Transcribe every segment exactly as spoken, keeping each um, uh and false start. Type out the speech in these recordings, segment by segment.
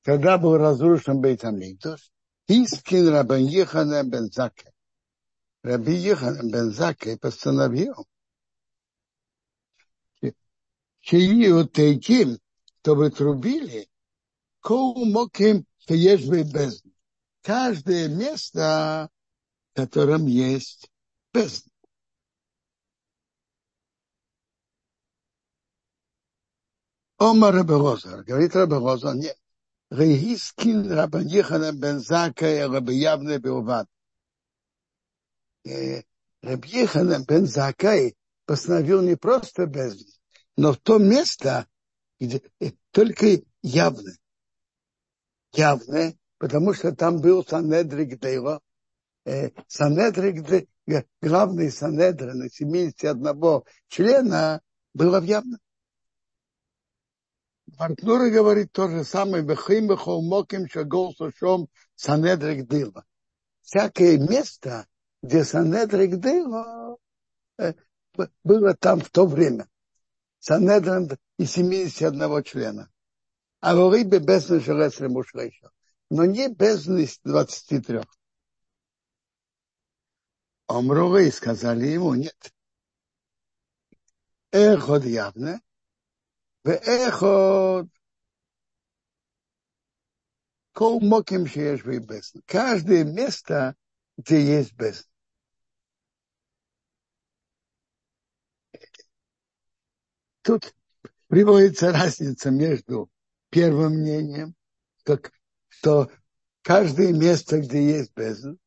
когда был разрушен Бейт Амикдош, Искин Рабан Йоханан бен Заккай. Раби Йоханан бен Заккай постановил, чьи тейким, чтобы трубили, кол моким феешбей бездн. Каждое место, в котором есть бездна. Омар Раби Лозар, говорит Раби Лозар, нет. Рейискин Рабан Йоханан бен Заккай Раби Явне Белвад. Раби Йоханан бен Заккай постановил не просто бездну, но в то место, где только явно. Явно, потому что там был Санедрин Гдейла. Санедрин, главный Санедрин из семидесяти одного члена, было в явно. Партнеры говорит то же самое. Бехим бехол моким шагол сушом Санедрин Гдейла. Всякое место, где Санедрин Гдейла, было там в то время. Санедрин из семидесяти одного члена. А в рыбе бездны железли мушлейша. Но не бездны из двадцати трех. Омровы сказали ему, нет. Эход явно. В эход кол моким шеешвей бездны. Каждое место, где есть бездна. Тут приводится разница между первым мнением, как, что каждое место, где есть бездна,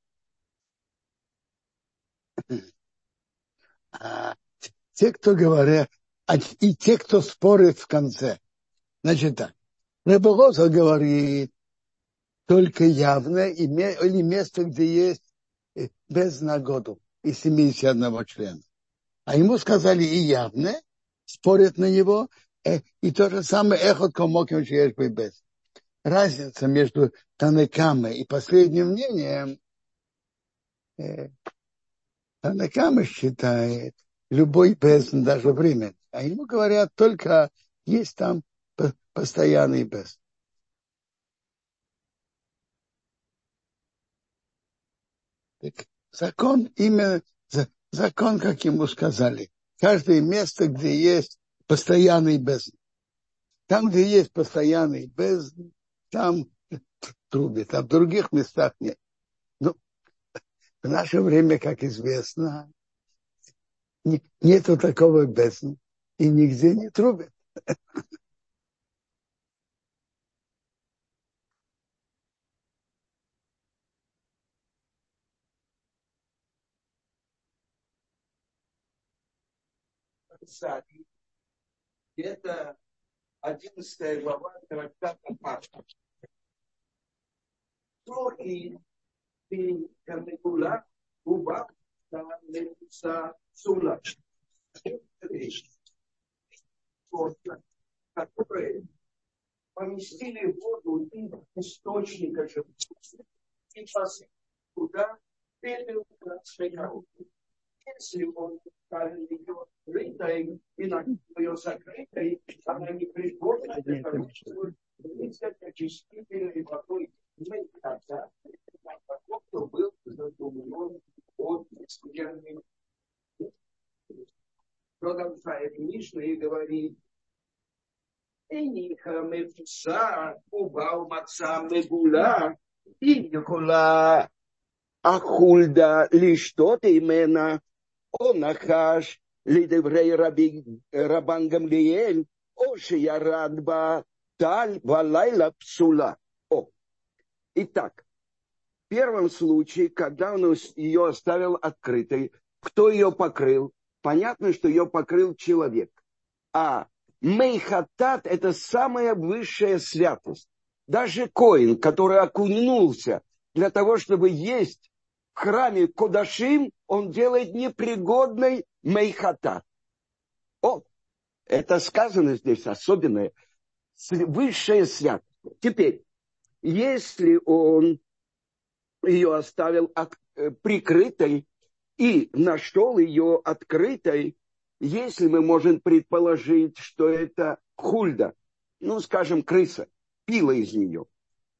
а те, кто говорят, и те, кто спорит в конце. Значит так, Раби Лозар говорит, только явно или место, где есть бездна году из семидесяти одного члена. А ему сказали и явно, спорят на него, и то же самое эхот комоким шеешбей бездна. Разница между Танакамой и последним мнением, э, Танакама считает любой бездн, даже временный. А ему говорят, только есть там постоянный бездн. Так, закон, именно закон, как ему сказали. Каждое место, где есть постоянный бездн. Там, где есть постоянный бездн, там трубит, а в других местах нет. Ну, в наше время, как известно, не, нету такого бездны, и нигде не трубит. Это одиннадцатая глава трактата Пашка. То и ты каникула уба становится сула. Которые поместили воду из источника животных и посыпали туда пепел красной коровы. Если он ставил ее рытой и накрыл ее закрытой, она не пригодна для того, чтобы вызвать очистительной водой. Мы тогда, кто был задумлен от скверны. Продолжает Мишна и говорит, Эниха мефса убал маца мегула и никола ахульда лишь тот именно он нахаш лидеврей Рабан Гамлиэль оши ярадба таль валайла псула. О, итак, в первом случае, когда он ее оставил открытой, кто ее покрыл? Понятно, что ее покрыл человек. А мейхатат – это самая высшая святость. Даже коин, который окунулся для того, чтобы есть в храме Кодашим, он делает непригодной мейхатат. О, это сказано здесь особенное, высшая святость. Теперь, если он ее оставил прикрытой и нашел ее открытой, если мы можем предположить, что это хульда, ну, скажем, крыса, пила из нее,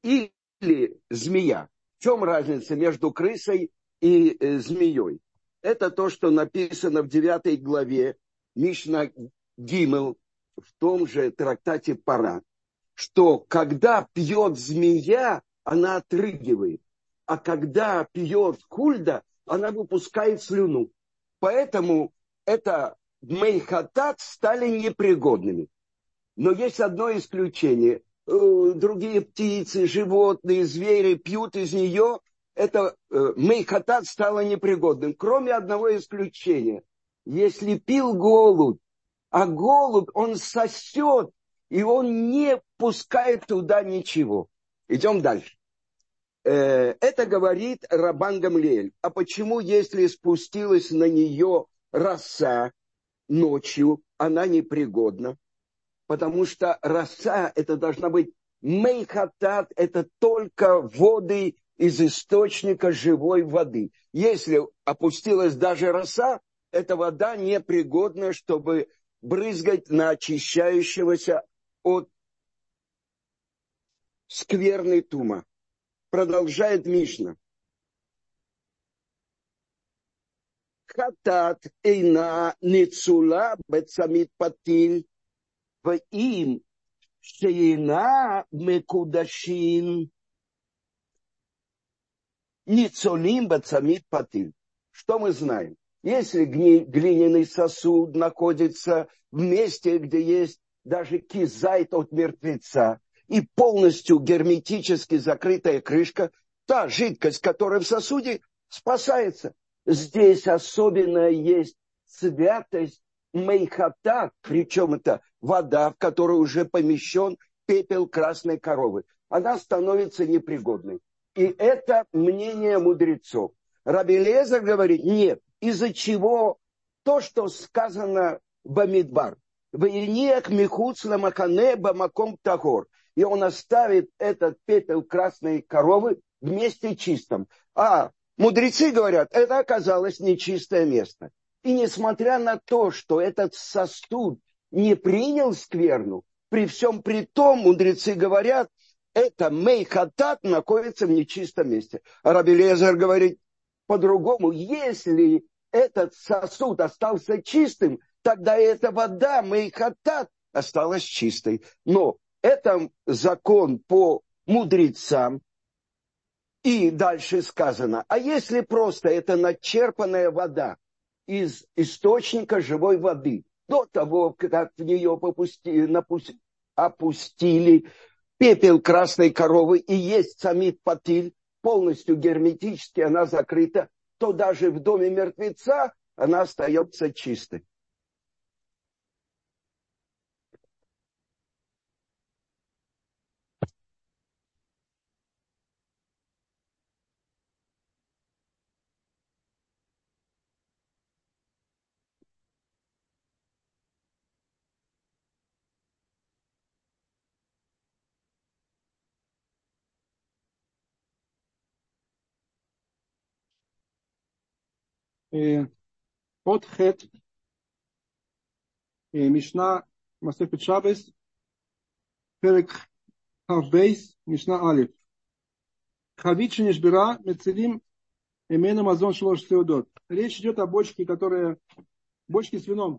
или змея. В чем разница между крысой и э, змеей? Это то, что написано в девятой главе Мишна Гимел в том же трактате Пара, что когда пьет змея, она отрыгивает, а когда пьет хульда, она выпускает слюну. Поэтому это мейхатат стали непригодными. Но есть одно исключение. Другие птицы, животные, звери пьют из нее. Это мейхатат стало непригодным. Кроме одного исключения. Если пил голубь, а голубь, он сосет, и он не пускает туда ничего. Идем дальше. Это говорит Рабан Гамлиэль. А почему, если спустилась на нее роса ночью, она непригодна? Потому что роса, это должна быть мейхатат, это только воды из источника живой воды. Если опустилась даже роса, эта вода непригодна, чтобы брызгать на очищающегося от скверной тума. Продолжает Мишна. Хатат эйна ницула бецамит патиль ваим шеина мекудашин ницулим бецамит патиль. Что мы знаем? Если глиняный сосуд находится в месте, где есть даже кизайт от мертвеца, и полностью герметически закрытая крышка, та жидкость, которая в сосуде, спасается. Здесь особенно есть святость мейхата, причем это вода, в которой уже помещен пепел красной коровы. Она становится непригодной. И это мнение мудрецов. Раби Элиэзер говорит, нет, из-за чего то, что сказано Бамидбар. Ваиниях михуц ламахане бамаком тагор. И он оставит этот пепел красной коровы в месте чистом. А мудрецы говорят, это оказалось нечистое место. И несмотря на то, что этот сосуд не принял скверну, при всем при том мудрецы говорят, это мейхатат находится в нечистом месте. А Раби Элиэзер говорит по-другому, если этот сосуд остался чистым, тогда эта вода мейхатат осталась чистой. Но это закон по мудрецам. И дальше сказано, а если просто это начерпанная вода из источника живой воды, до того, как в нее попусти, напусти, опустили пепел красной коровы и есть самит патиль, полностью герметически она закрыта, то даже в доме мертвеца она остается чистой. От хет Мишна Масефет Шабес Перек Хавбейс Мишна Алиф Хавит Шенешбера Мецелим Эмена Мазон Шлош Сеудот. Речь идет о бочке, которая бочке с вином.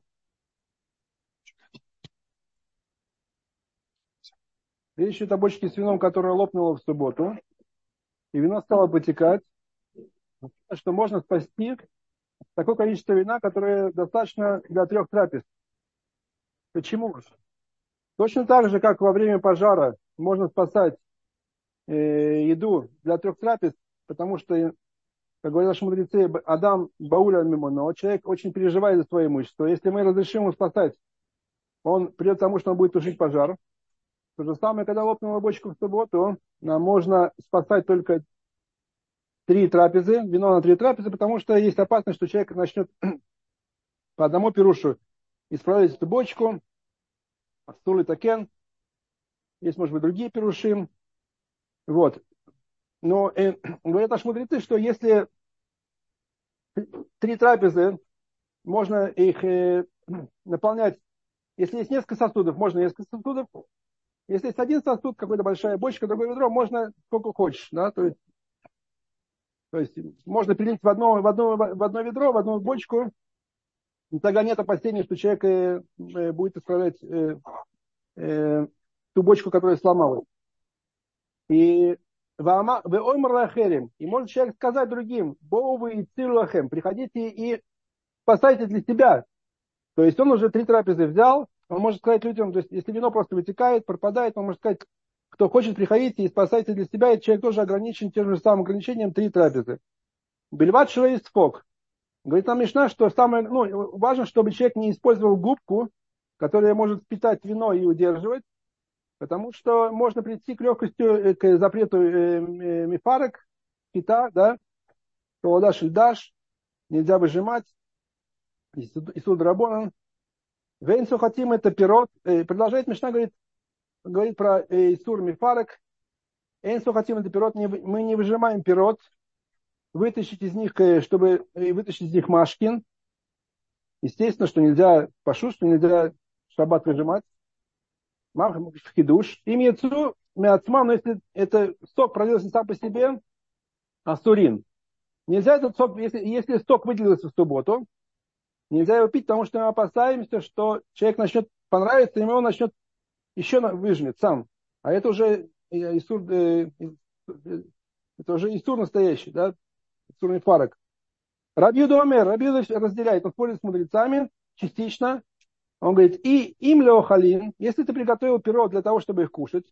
Речь идет о бочке с вином, которая лопнула в субботу, и вино стало потекать, что можно спасти такое количество вина, которое достаточно для трех трапез. Почему? Точно так же, как во время пожара можно спасать э, еду для трех трапез, потому что, как говорят наши мудрецы, Адам Бауля Мимоно, человек очень переживает за свое имущество. Если мы разрешим ему спасать, он придет к тому, что он будет тушить пожар. То же самое, когда лопнула бочка в субботу, нам можно спасать только три трапезы, вино на три трапезы, потому что есть опасность, что человек начнет по одному пирушу исправлять эту бочку, Асур и Такен, есть, может быть, другие пирушим. Вот. Но э, говорят наши мудрецы, что если три трапезы, можно их э, наполнять, если есть несколько сосудов, можно несколько сосудов, Если есть один сосуд, какая-то большая бочка, другое ведро, можно сколько хочешь, да, то есть, то есть можно перелить в одно, в, одно, в одно ведро, в одну бочку, и тогда нет опасения, что человек э, э, будет исправлять э, э, ту бочку, которая сломалась. И и может человек сказать другим, Боувы и Цилахем, приходите и спасайте для себя. То есть он уже три трапезы взял, он может сказать людям, то есть если вино просто вытекает, пропадает, он может сказать, кто хочет, приходите и спасайте для себя, и человек тоже ограничен тем же самым ограничением три трапезы. Бельват швейс фок. Говорит нам Мишна, что самое, ну, важно, чтобы человек не использовал губку, которая может впитать вино и удерживать, потому что можно прийти к легкостью, к запрету э, э, мифарок, кита, да, холода шельдаш, нельзя выжимать, Исуд Рабонан. Вейнсу хотим это пирот. Э, продолжает Мишна, говорит, говорит про э, Исур мифарок. Вейнсу хотим это пирот, не, мы не выжимаем пирот, вытащить из них, э, чтобы э, вытащить из них машкин. Естественно, что нельзя пашу, что нельзя шаббат выжимать. Хидуш. Им яцу мяцма, но если это сок пролился сам по себе, асурин. Нельзя этот сок, если, если сок выделился в субботу, нельзя его пить, потому что мы опасаемся, что человек начнет понравиться, и ему он начнет еще выжмет сам. А это уже исур, э, это уже исур настоящий, да, исур мифарок. Раби Юда Раби Юда разделяет, он спорит с мудрецами частично. Он говорит, и им леохалин, если ты приготовил пирог для того, чтобы их кушать,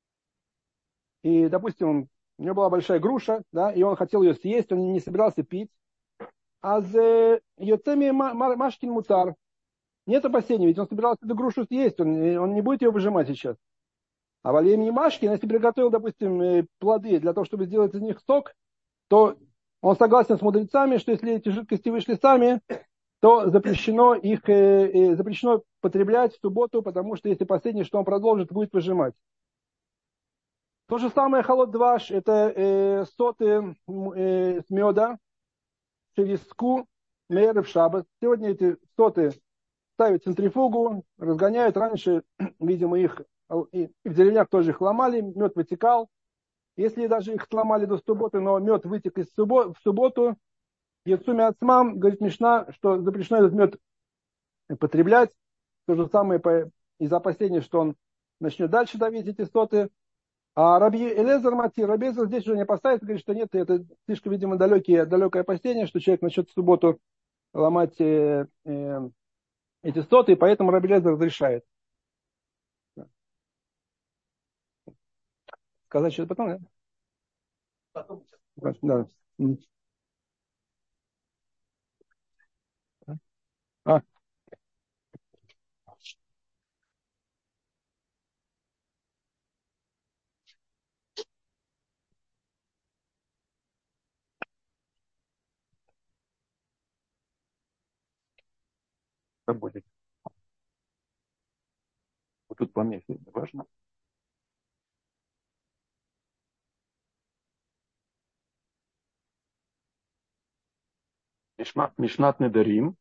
и, допустим, он, у него была большая груша, да, и он хотел ее съесть, он не собирался пить, а за йоцеми машкин муцар, нет опасений, ведь он собирался эту грушу съесть, он, он не будет ее выжимать сейчас. А валем не машкин, если приготовил, допустим, плоды для того, чтобы сделать из них сок, то он согласен с мудрецами, что если эти жидкости вышли сами, то запрещено их э, э, запрещено потреблять в субботу, потому что если последнее, что он продолжит, будет выжимать. То же самое холод дваш, это э, соты э, с меда, шевиску, мейры в шаббат. Сегодня эти соты ставят в центрифугу, разгоняют. Раньше, видимо, их и в деревнях тоже их ломали, мед вытекал. Если даже их сломали до субботы, но мед вытек из суббо- в субботу, Яцуми Ацмам, говорит Мишна, что запрещено этот мед потреблять. То же самое по, из опасения, что он начнет дальше давить эти соты. А Раби Элезер Матир, Раби Элезер здесь уже не опасается, говорит, что нет, это слишком, видимо, далекие, далекое опасение, что человек начнет в субботу ломать э, э, эти соты, и поэтому Раби Элезер разрешает. Сказать что-то потом, да? Потом. Да. А. Что будет? Вот тут помехи, важно. Мишнат Недарим.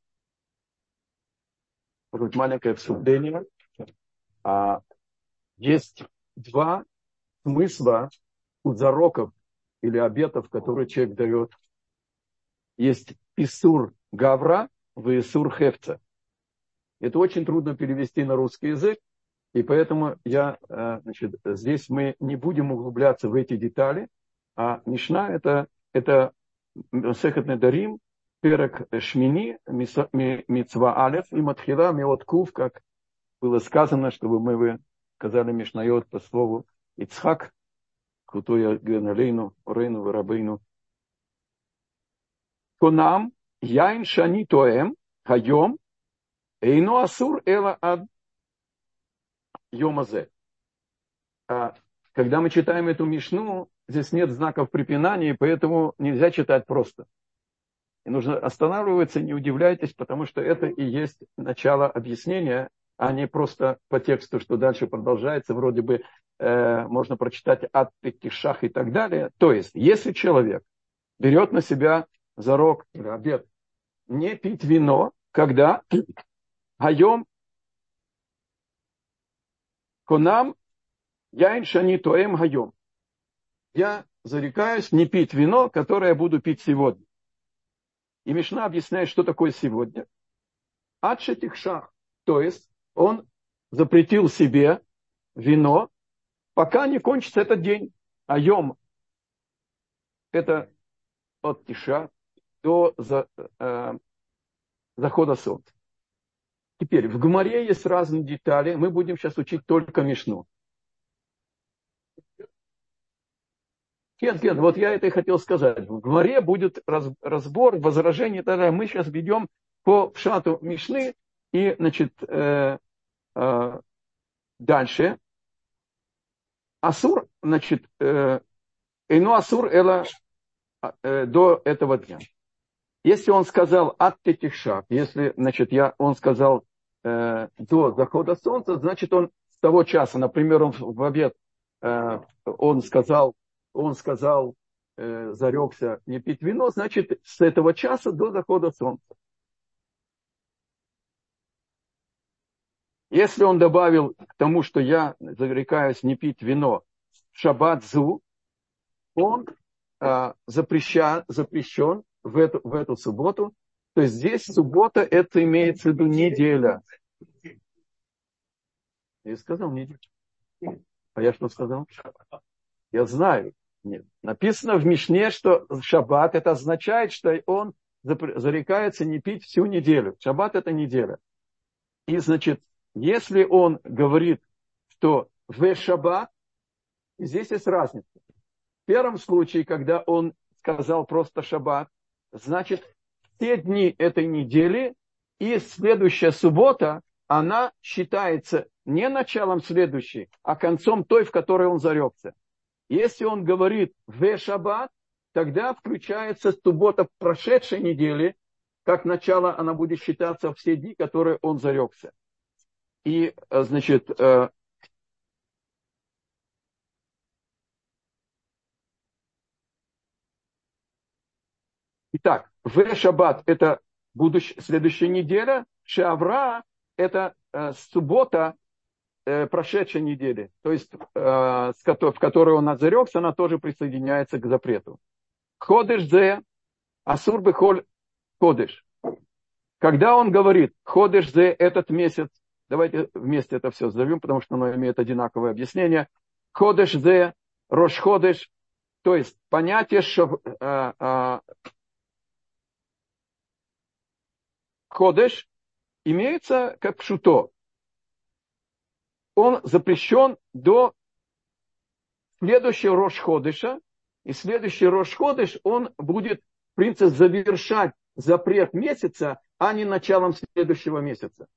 Вот маленькое вступление. А, есть два смысла у зароков или обетов, которые человек дает. Есть Исур Гавра и Исур Хефца. Это очень трудно перевести на русский язык, и поэтому я, значит, здесь мы не будем углубляться в эти детали, а Мишна это, это Сехет Недарим, Перек Шмини, Мицва Алеф и Матхила Меоткув, как было сказано, чтобы мы вы сказали Мишнайот по слову Ицхак, Хутоя Геналейну, Орейну, Варабейну. Конам, Яин Шани Тоэм, Хайом, Эйно Асур Эла Ад Йомазе. Когда мы читаем эту Мишну, здесь нет знаков препинания, поэтому нельзя читать просто. И нужно останавливаться, не удивляйтесь, потому что это и есть начало объяснения, а не просто по тексту, что дальше продолжается, вроде бы э, можно прочитать ад пятишах и так далее. То есть, если человек берет на себя зарок или обет не пить вино, когда Хайом Конам Яин шани тоэм хайом. Я зарекаюсь не пить вино, которое я буду пить сегодня. И Мишна объясняет, что такое сегодня. Адшетихшах. То есть он запретил себе вино, пока не кончится этот день. А йом это от тиша до за, э, захода солнца. Теперь в Гемаре есть разные детали. Мы будем сейчас учить только Мишну. Кен, кен, вот я это и хотел сказать. В Гемаре будет раз, разбор, возражение. Тогда мы сейчас ведем по пшату Мишны. И, значит, э, э, дальше. Асур, значит, э, Эйну Асур эла э, до этого дня. Если он сказал от этих шаг, если, значит, я, он сказал э, до захода солнца, значит, он с того часа, например, он в обед, э, он сказал, он сказал, э, зарекся не пить вино, значит, с этого часа до захода солнца. Если он добавил к тому, что я зарекаюсь не пить вино, шаббат зу, он э, запрещен, запрещен в эту, в эту субботу. То есть здесь суббота, это имеется в виду неделя. Я сказал неделя. А я что сказал? Я знаю. Нет. Написано в Мишне, что шаббат это означает, что он зарекается не пить всю неделю. Шаббат это неделя. И значит, если он говорит, что в шаббат, здесь есть разница. В первом случае, когда он сказал просто шаббат, значит, все дни этой недели и следующая суббота, она считается не началом следующей, а концом той, в которой он зарекся. Если он говорит в шаббат, тогда включается суббота прошедшей недели, как начало она будет считаться все дни, которые он зарекся. И, значит, итак, в шаббат это будущая, следующая неделя, шавра это э, суббота э, прошедшей недели, то есть э, с ко- в которой он зарекся, она тоже присоединяется к запрету. Ходеш зе, асур бехоль ходеш. Когда он говорит ходеш зе этот месяц, давайте вместе это все зовем, потому что оно имеет одинаковое объяснение. Ходеш зе, рош ходеш, то есть понятие шав, э, э, ходеш имеется как пшуто. Он запрещен до следующего рош ходеша, и следующий рош ходеш он будет, в принципе, завершать запрет месяца, а не началом следующего месяца.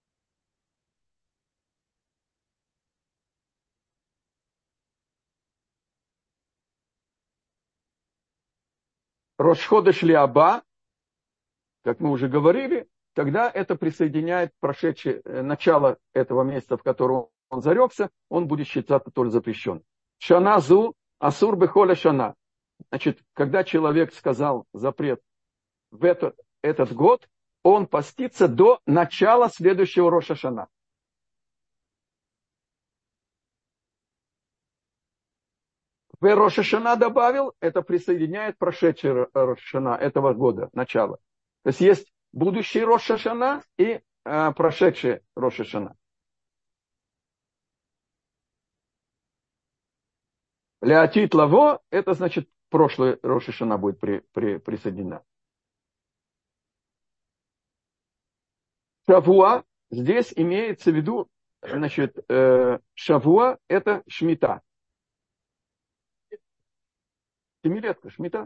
Рош ходеш ли аба, как мы уже говорили, тогда это присоединяет прошедшее начало этого месяца, в котором он зарекся, он будет считаться тоже запрещен. Шана зу асур бехоля шана. Значит, когда человек сказал запрет в этот, этот год, он постится до начала следующего Роша Шана. В Роша Шана добавил, это присоединяет прошедший Роша Шана этого года, начало. То есть есть будущий Рош Шана и э, прошедший Рош Шана. Леотит лаво, это значит прошлый Рош Шана будет при, при, присоединена. Шавуа, здесь имеется в виду, значит, э, Шавуа это шмита. Семилетка, шмита.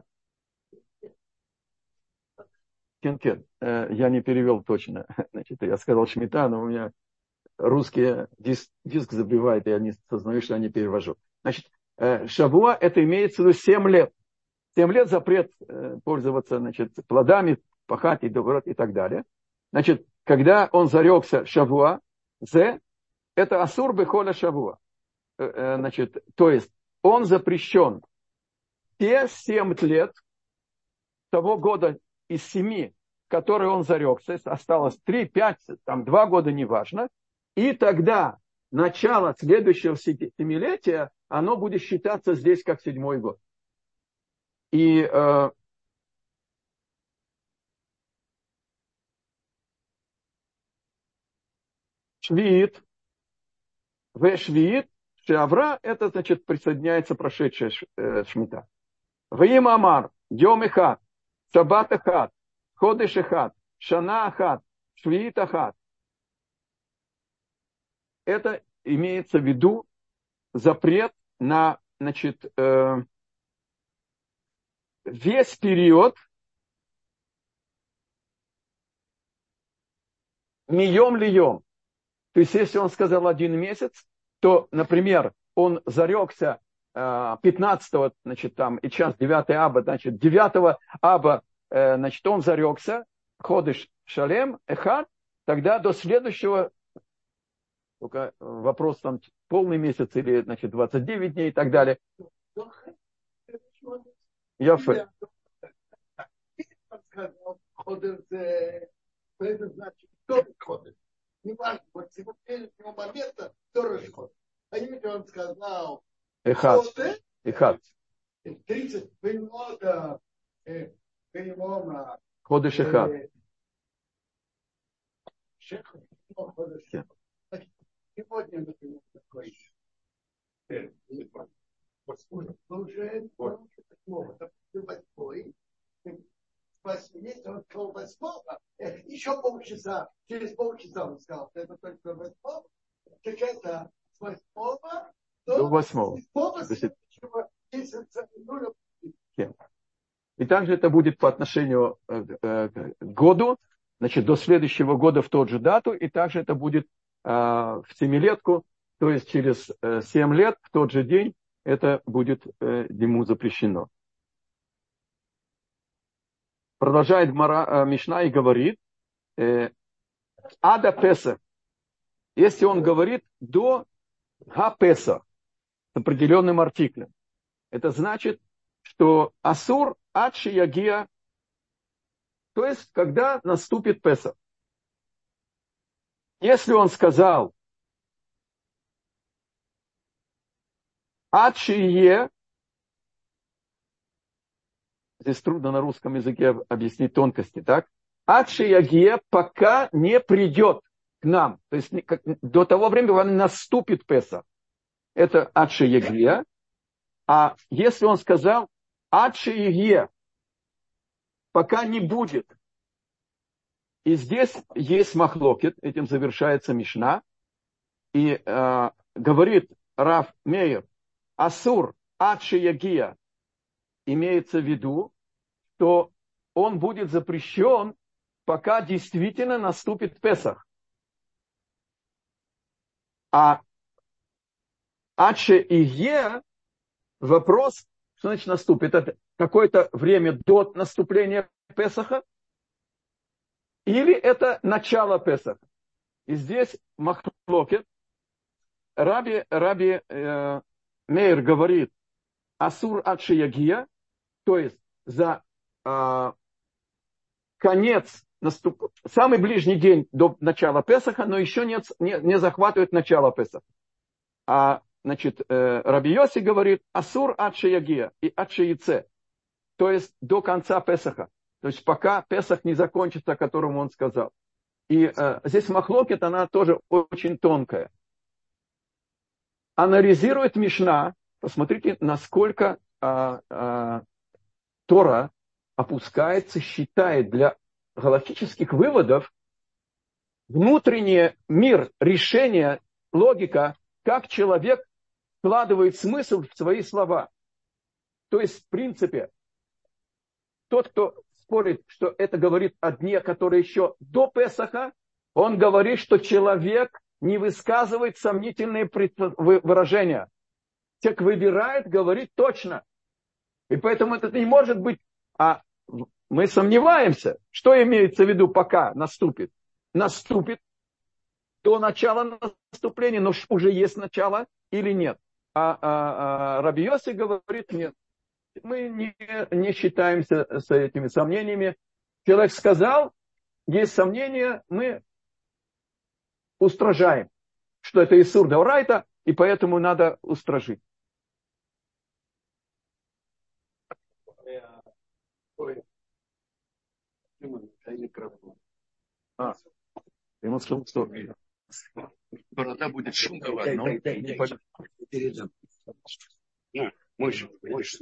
Кен-кен. Я не перевел точно. Значит, я сказал шмита, но у меня русский диск, диск забивает, и я не сознаю, что я не перевожу. Значит, шавуа это имеется в виду семь лет. семь лет запрет пользоваться, значит, плодами, пахать и, и так далее. Значит, когда он зарекся шавуа, зе, это асур бехоля шавуа. Значит, то есть он запрещен те семь лет того года из семи, которые он зарекся, осталось три, пять, там, два года, неважно, и тогда начало следующего семилетия, оно будет считаться здесь как седьмой год. И э, швиит, в швиит, шеавра, это значит присоединяется прошедшая э, шмита. Ваим амар, йом эхад, шаббат эхад, ходеш эхад, шана эхад, швиит эхад. Это имеется в виду запрет на, значит, э, весь период мием льем. То есть, если он сказал один месяц, то, например, он зарекся пятнадцатого, значит, там, и час девятого аба, значит, девятого аба, значит, он зарекся, ходыш шалем, эхад, тогда до следующего, только вопрос там, полный месяц или, значит, двадцать девять дней и так далее. Яфе. Не важно, вот с сегодняшнего момента кто расход. А если он сказал, эхад, эхад, тридцать минут, перемона, ходыш эхад. Сегодня, например, такой. Уже восьмой. Если он сказал восьмого, еще полчаса, через полчаса он сказал, что это только восьмого, так это с восьмого до восьмого. И также это будет по отношению к году, значит, до следующего года в тот же дату, и также это будет в семилетку, то есть через семь лет в тот же день это будет ему запрещено. Продолжает Мара, Мишна и говорит, э, ада Песах, если он говорит до га Песах с определенным артиклем, это значит, что асур адши ягия, то есть когда наступит Песах. Если он сказал адши е, здесь трудно на русском языке объяснить тонкости, так? Адши ягия, пока не придет к нам. То есть до того времени, когда наступит Песах. Это адши ягия. А если он сказал адши ягия, пока не будет. И здесь есть махлокет, этим завершается Мишна. И э, говорит Рав Меир, асур адши ягия, имеется в виду, что он будет запрещен, пока действительно наступит Песах. А адше ие, вопрос, что значит наступит? Это какое-то время до наступления Песаха? Или это начало Песаха? И здесь махлокет. Раби, Раби э, Меир говорит, асур адше ягия, то есть за э, конец, наступ... самый ближний день до начала Песаха, но еще нет, не, не захватывает начало Песаха. А значит, э, Раби Йоси говорит, асур адше ягия и адше яйце, то есть до конца Песаха. То есть пока Песах не закончится, о котором он сказал. И э, здесь махлокет, она тоже очень тонкая. Анализирует Мишна, посмотрите, насколько э, э, Тора опускается, считает для галактических выводов внутренний мир, решение, логика, как человек вкладывает смысл в свои слова. То есть, в принципе, тот, кто спорит, что это говорит о дне, который еще до Песаха, он говорит, что человек не высказывает сомнительные выражения. Человек выбирает, говорит точно. И поэтому это не может быть, а мы сомневаемся, что имеется в виду, пока наступит. Наступит до начала наступления, но уже есть начало или нет. А, а, а Раби Йоси говорит, нет. Мы не, не считаемся с этими сомнениями. Человек сказал, есть сомнения, мы устражаем. что это Исур Даурайта, и поэтому надо устражить. А, ему сказал, что борода будет шумного, но не пойдет. Мощь, мощь,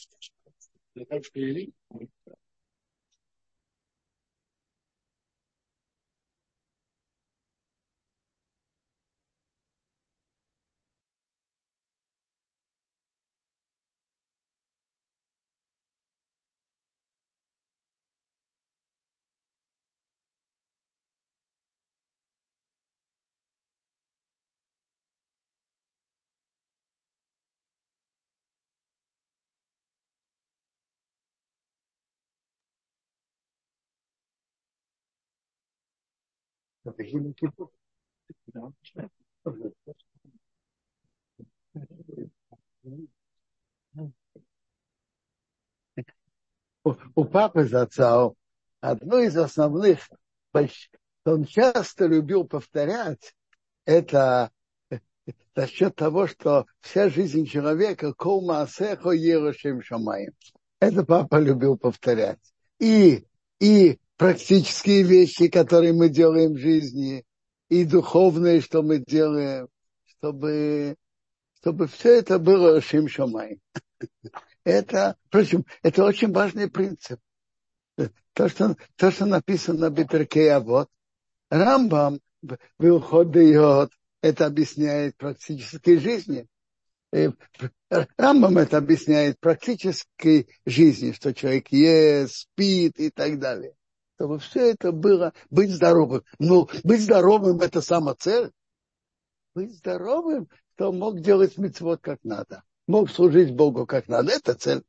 У, у папы зацал одно из основных, что он часто любил повторять, это за счет того, что вся жизнь человека кол маасехо ерошем шамаим. Это папа любил повторять. И, и практические вещи, которые мы делаем в жизни, и духовные, что мы делаем, чтобы, чтобы все это было шим шамаим. Это, впрочем, это очень важный принцип. То, что, то, что написано в Беперкей Авот, Рамбам в Илхот Дейот это объясняет практической жизни. Рамбам это объясняет практической жизни, что человек ест, спит и так далее. Чтобы все это было, быть здоровым. Ну, быть здоровым – это сама цель. Быть здоровым, что мог делать мицвот как надо. Мог служить Богу как надо. Это цель.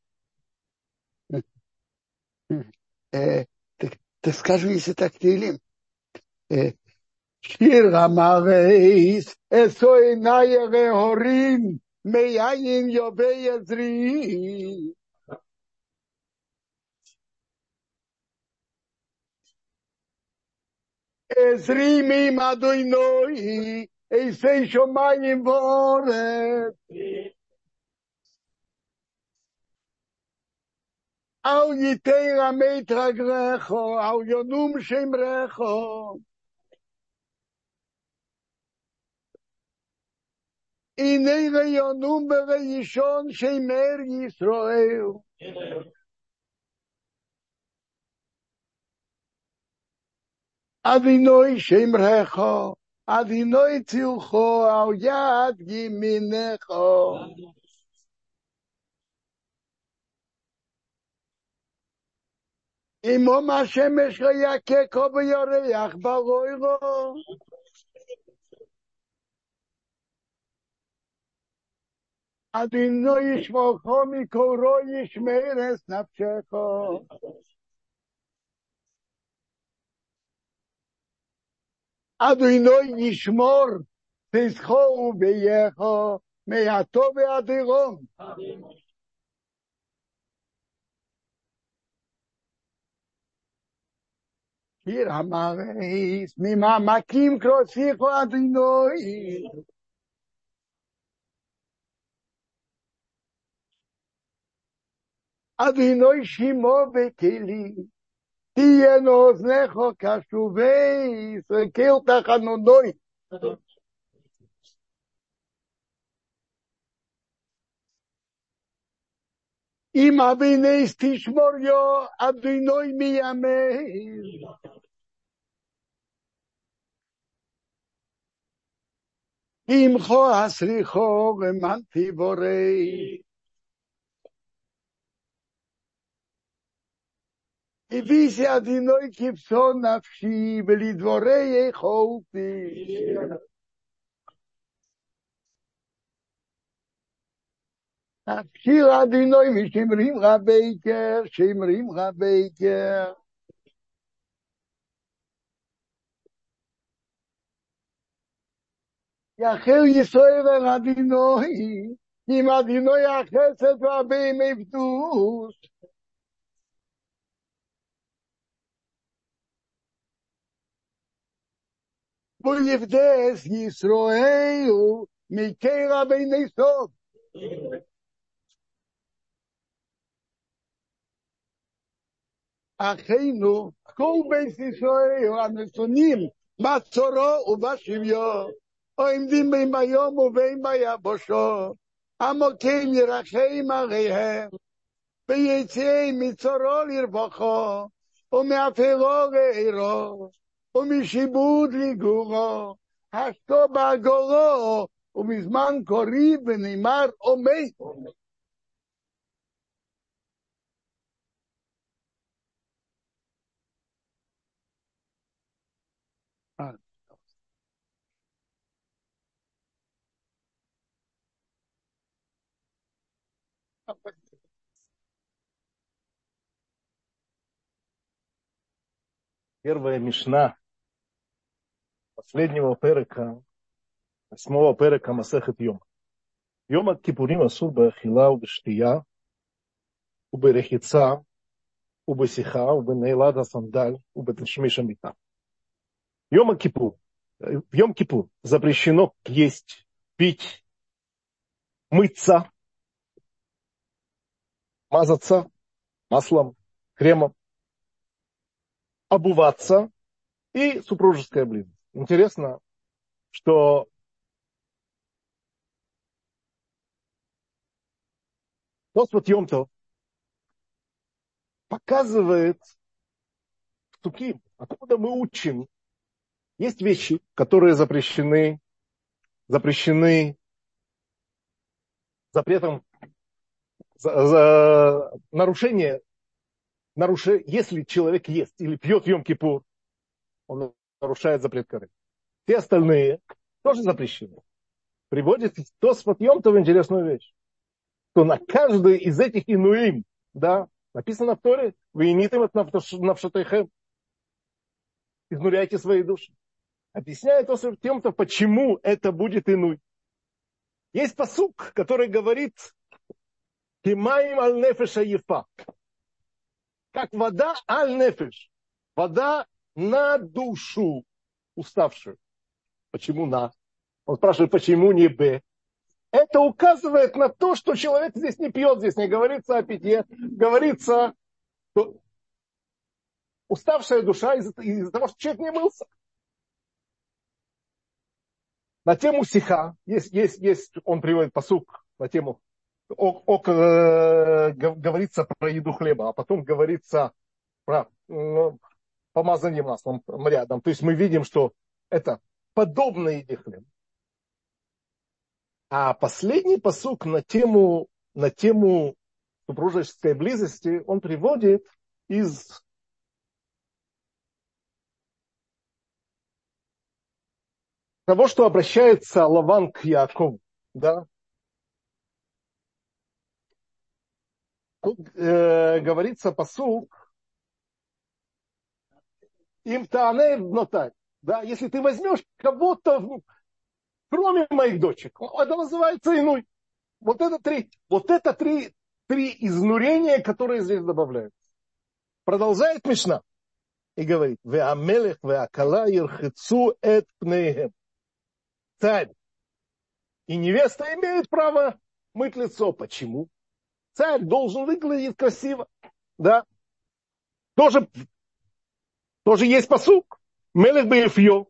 Э, так, так скажем, если так Теилим. שיר המרעיס, אסו עיניי רהורים, מיין יובי עזרי. עזרי ממדו עינוי, עשי שמיים ואורץ. אל ייתן רמי תרגרךו, אל ינום שמרךו. הנה ריונום בראשון שמר ישראל. אדינוי שמרך, אדינוי צילחו, על יד ימינך. עמום השמש יקקו ויורח ברוירו. אדינוי ישמורך מקורו ישמר את נפשך. אדינוי ישמור פסחו ובייחו מהטוב והדרום. שיר המרעיס ממעמקים כרוסיך אדינוי. אדינוי שימו וכלי, תהיינו אוזנך קשובי, סקל תחנונוי. אם אבינס תשמור יו, אדינוי מימי. אמחו אסריחו ומנתי בורי. הביסי אדינוי כבשו נפשי ולדבורי יכולתי. שיר אדינוי משמרים רבי קר, שמרים רבי קר. יחל ישראל אל אדינוי, עם אדינוי החסד רבי מבדוס. ולפדס ישרואהו מקרע בני סוף. אחינו, כל בית ישראל הנתונים בצורו ובשוויו, עומדים בין ביום ובין ביבשו, עמוקים ירחם עליהם, ויצא מצורו לרווחו, ומאפרו לעירו, ומשיבוד לגורו, השתו בעגורו, ומזמן קוריב ונאמר עומד. Первая мишна последнего перека, восьмого перека Масехет Йом. Йом ат-Кипурим асур беахила убештия, уберехица, убесиха, убенейлад асандаль, убетешмиш амита. Йом ат-Кипур. В Йом Кипур запрещено есть, пить, мыться, мазаться маслом, кремом, обуваться и супружеская близость. Интересно, что Тосфот Йом Тов показывает Птуким, откуда мы учим. Есть вещи, которые запрещены, запрещены запретом за, за нарушение. Наруше, если человек ест или пьет Йом-Кипур, он нарушает запрет коры. Все остальные тоже запрещены. Приводит Тосфот Йом Тов интересную вещь, что на каждый из этих инуим, да, написано в Торе, вы инитым от навшатайхем, изнуряйте свои души. Объясняет Тосфот Йом Тов, почему это будет инуй. Есть пасук, который говорит «Кимаим аль нефеша ефа», как вода аль-нефеш, вода на душу уставшую. Почему на? Он спрашивает, почему не б? Это указывает на то, что человек здесь не пьет, здесь не говорится о питье, говорится, что уставшая душа из-за, из-за того, что человек не мылся. На тему сиха, есть, есть, есть, он приводит пасук на тему, о, о, э, говорится про еду хлеба, а потом говорится про э, помазание маслом рядом. То есть мы видим, что это подобно еде хлеба. А последний пасук на тему, на тему супружеской близости он приводит из того, что обращается Лаван к Яакову. Да? Тут э, говорится пасук им таанэ внотай. Да? Если ты возьмешь кого-то, кроме моих дочек, это называется инуй. Вот это три, вот это три, три изнурения, которые здесь добавляются. Продолжает Мишна и говорит: «Веамелех веакала ирхицу эт пнеем». Царь и невеста имеют право мыть лицо. Почему? Царь должен выглядеть красиво. Да? Тоже, тоже есть пасук. Мелех беефьё.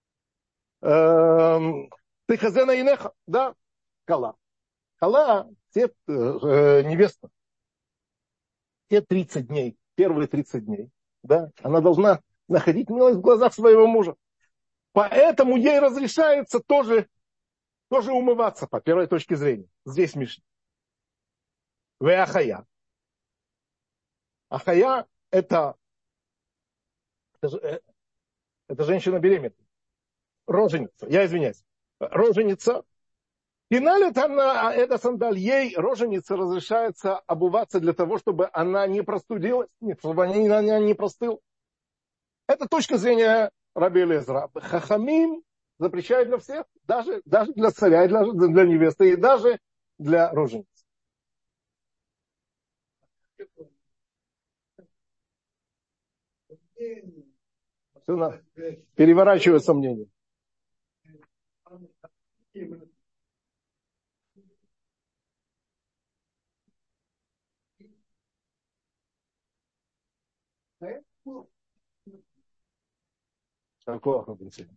Ты хазена инеха. Да? Кала. Кала, те, э, невеста. Те тридцать дней, первые тридцать дней, да, она должна находить милость в глазах своего мужа. Поэтому ей разрешается тоже, тоже умываться, по первой точке зрения. Здесь Мишна. Ве ахая. Ахая это, это, это женщина беременная. Роженица. Я извиняюсь. Роженица. Пиналит она, это сандаль. Ей, роженице, разрешается обуваться для того, чтобы она не простудилась, чтобы она не простыла. Это точка зрения Раби Элиэзера. Хахамим запрещают для всех, даже, даже для царя, для, для невесты, и даже для роженицы. Все на... Переворачивается мнение. Какого принципа?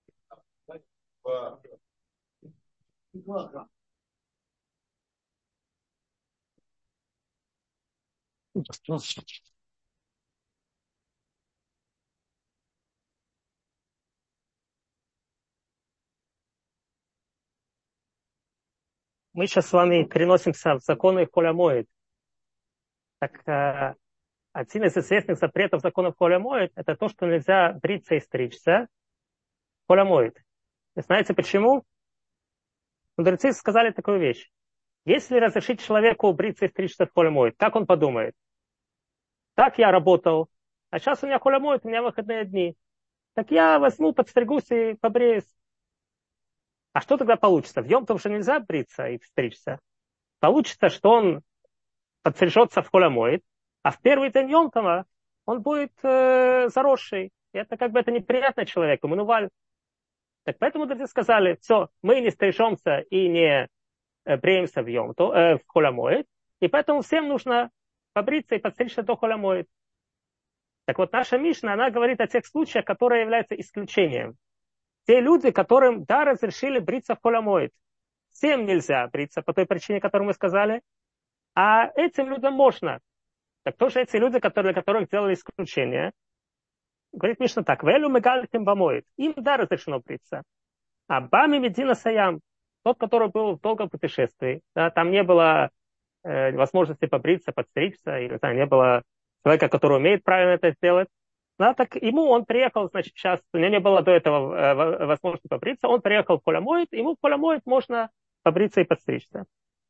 Мы сейчас с вами переносимся в законы Холя Моэд. Так, э, один из известных запретов законов Холя Моэд — это то, что нельзя бриться и стричься Холя Моэд. Вы знаете почему? Мудрецы сказали такую вещь. Если разрешить человеку бриться и стричься в Холя Моэд, как он подумает? Так я работал, а сейчас у меня Холя Моэд, у меня выходные дни. Так я возьму, подстригусь и побреюсь. А что тогда получится? В Йом Тов же нельзя бриться и стричься. Получится, что он подстрижется в Холя Моэд, а в первый день Йом Това он будет э, заросший. И это как бы это неприятно человеку, мануваль. Так поэтому друзья сказали, все, мы не стрижемся и не э, бреемся в Йом Тов, э, в Холя Моэд, и поэтому всем нужно побриться и подстричься до Холя Моэд. Так вот, наша Мишна, она говорит о тех случаях, которые являются исключением. Те люди, которым, да, разрешили бриться в Холя Моэд. Всем нельзя бриться по той причине, которую мы сказали, а этим людям можно. Так тоже эти люди, которые, для которых сделали исключение, говорит Мишна так, «Велю мегалитим бамоэд». Им, да, разрешено бриться. А бами медина саям, тот, который был в долгом путешествии, да, там не было э, возможности побриться, подстричься, или там не было человека, который умеет правильно это сделать. Да, так ему он приехал, значит, сейчас, у него не было до этого э, возможности побриться, он приехал в Холя Моэд, ему в Холя Моэд можно побриться и подстричься.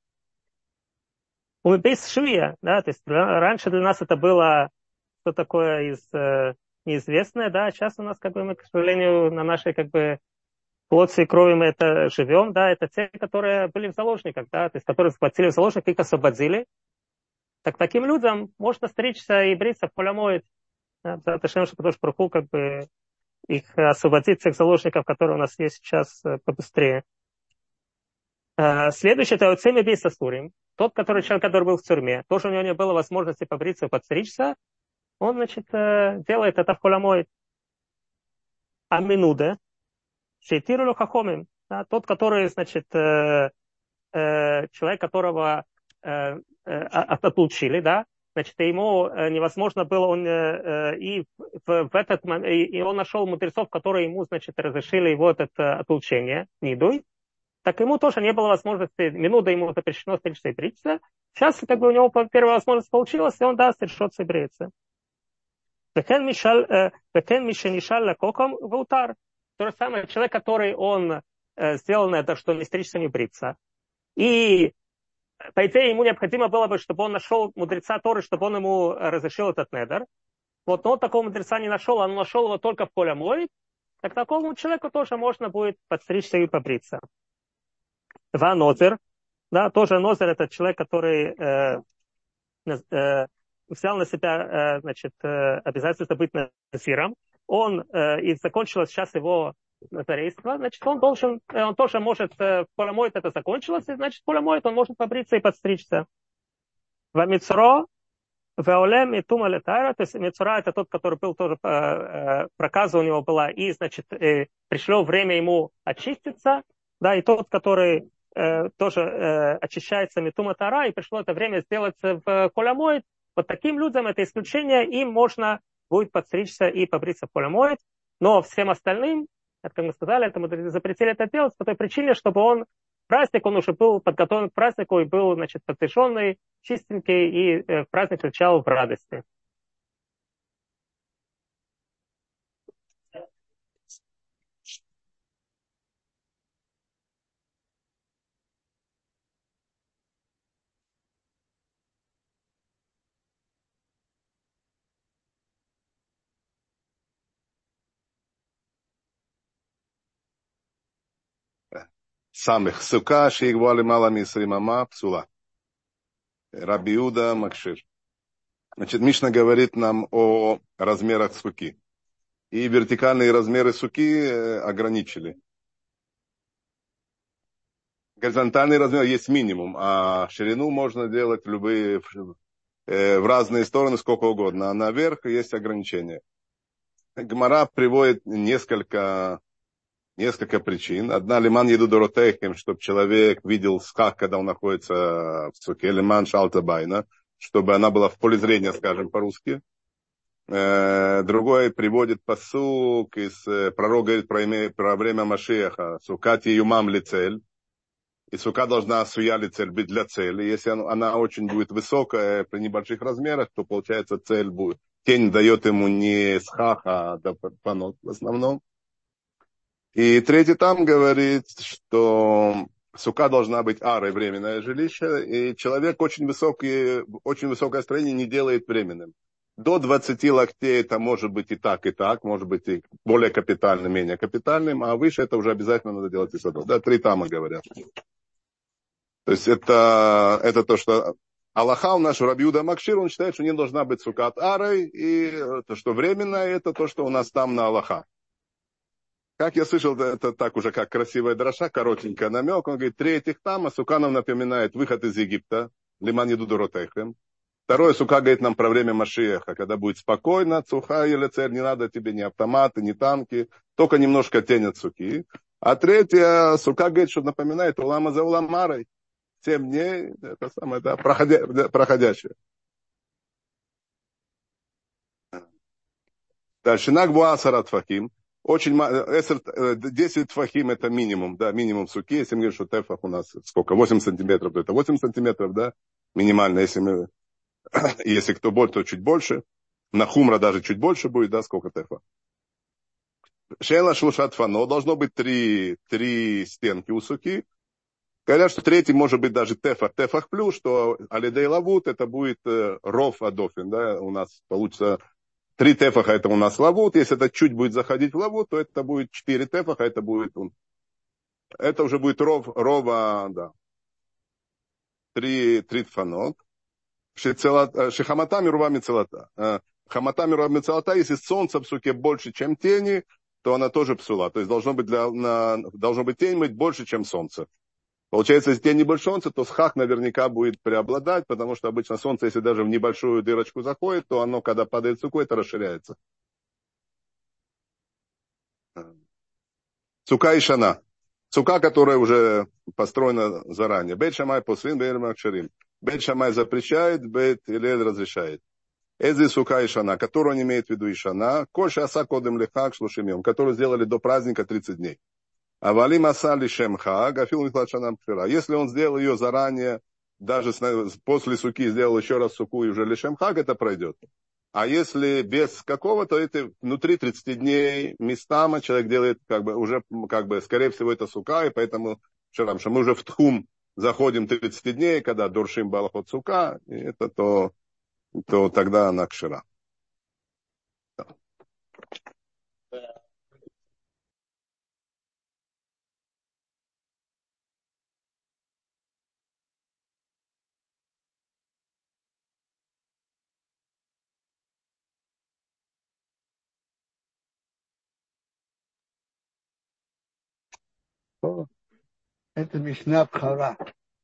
У без швия, да, то есть раньше для нас это было что такое из э, неизвестное, да, сейчас у нас, как бы, мы, к сожалению, на нашей, как бы, плоти и крови мы это живем, да, это те, которые были в заложниках, да, то есть которые схватили в заложниках, их освободили. Так таким людям можно стричься и бриться в Холя Моэд. Да, потому что потому что как бы их освободить, тех заложников, которые у нас есть сейчас, побыстрее. Следующий — это Оцеми Бейсасурим. Тот, который, человек, который был в тюрьме, тоже у него не было возможности побриться и подстричься, он, значит, делает это в Холя Моэд. А Минуде, Шейтирулю Хахомим, тот, который, значит, человек, которого отлучили, да, значит, ему невозможно было, он и в, в этот момент, и он нашел мудрецов, которые ему, значит, разрешили его это отлучение, нидуй, так ему тоже не было возможности, минута ему запрещено стричься и бриться. Сейчас, как бы, у него первая возможность получилась, и он, да, стрижется и бреется. Векен мишенишаль лакоком ваутар. То же самое, человек, который он сделал на это, что не стричься, не бриться. И по идее, ему необходимо было бы, чтобы он нашел мудреца Торы, чтобы он ему разрешил этот недер. Вот, но он такого мудреца не нашел, он нашел его только в Холя Моэд. Так такому человеку тоже можно будет подстричься и побриться. Ва нозер, да, тоже нозер — это человек, который э, э, взял на себя, э, значит, э, обязательство быть назиром. Он, э, и закончилось сейчас его назарейство, значит, он должен, он тоже может, в Холя Моэд это закончилось, и, значит, в Холя Моэд он может побриться и подстричься. Ва мицро, веолем и тума летайра, то есть мицро — это тот, который был тоже, э, проказа у него была, и, значит, э, пришло время ему очиститься, да, и тот, который э, тоже э, очищается митума тара, и пришло это время сделать в Холя Моэд, вот таким людям это исключение, им можно будет подстричься и побриться в Холя Моэд, но всем остальным, это, как мы сказали, это мы запретили это делать по той причине, чтобы он, праздник, он уже был подготовлен к празднику и был, значит, подстриженный, чистенький, и э, праздник встречал в радости. Самых сука, шейгвали мала мисримама, псула. Раби Иуда Макшир. Значит, Мишна говорит нам о размерах суки. И вертикальные размеры суки ограничили. Горизонтальный размер есть минимум, а ширину можно делать в любые, э, в разные стороны сколько угодно. А наверх есть ограничения. Гмара приводит несколько, несколько причин. Одна лиман еду доротейхем, чтобы человек видел скак, когда он находится в суке. Лиман шалтабайна, чтобы она была в поле зрения, скажем по-русски. Другой приводит пасук из пророк говорит про, имя, про время Машиаха. Сукати юмам лицель. И сука должна суя лицель быть для цели. Если она, она очень будет высокая при небольших размерах, то получается цель будет. Тень дает ему не схаха, а панот в основном. И третий там говорит, что сука должна быть арой, временное жилище, и человек очень, высокий, очень высокое строение не делает временным. До двадцати локтей это может быть и так, и так, может быть и более капитальным, менее капитальным, а выше это уже обязательно надо делать и садов. Да, три тама говорят. То есть это, это то, что Аллаха у нашего Раби Иуда Макшир, он считает, что не должна быть сука от арой, и то, что временное, это то, что у нас там на Аллаха. Как я слышал, это так уже как красивая дроша, коротенькая намек. Он говорит, третьих там, а сука нам напоминает выход из Египта, лиман еду доротейхем. Второе, сука говорит нам про время Машиаха, когда будет спокойно, цуха или цель, не надо тебе ни автоматы, ни танки, только немножко тень от суки. А третье, сука говорит, что напоминает улама за уламарой. Семь дней, это самое, да, проходя, проходящее. Дальше, нагбуа сарат фахим. Очень десять фахим это минимум, да, минимум суки. Если мы говорим, что тефах у нас сколько, восемь сантиметров, то это восемь сантиметров, да, минимально. Если мы, если кто больше, то чуть больше. На хумра даже чуть больше будет, да, сколько тефа. Шейла шлушат фано, должно быть три, три стенки у суки. Говорят, что третий может быть даже тефах, тефах плюс, что алидей лавут, это будет э, ров адофин, да, у нас получится три тефаха, это у нас лавут, если это чуть будет заходить в лавут, то это будет четыре тефаха, это будет, это уже будет ров, рова, да, три, три тфанот, шихаматами рувами целота, хаматами рувами целота, если солнце в суке больше, чем тени, то она тоже псула, то есть должно быть, для, на, должно быть тень быть больше, чем солнце. Получается, если тень не больше солнца, то схак наверняка будет преобладать, потому что обычно солнце, если даже в небольшую дырочку заходит, то оно, когда падает в суку, это расширяется. Сука и шана. Сука, которая уже построена заранее. Бейт Шамай послин, бейт Макшарим. Бейт Шамай запрещает, бейт Илель разрешает. Эзи сука и шана, которую он имеет в виду и шана, коша аса кодем лихак шлушимьем, которую сделали до праздника тридцать дней. А валим асали шемха, гафил михлачанам пфира. Если он сделал ее заранее, даже после суки сделал еще раз суку и уже лишемхаг, это пройдет. А если без какого-то, это внутри тридцати дней местама человек делает, как бы, уже, как бы, скорее всего, это сука, и поэтому, что мы уже в тхум заходим тридцать дней, когда дуршим балахот сука, и это то, то тогда она кшира. Это Мишна Бхара.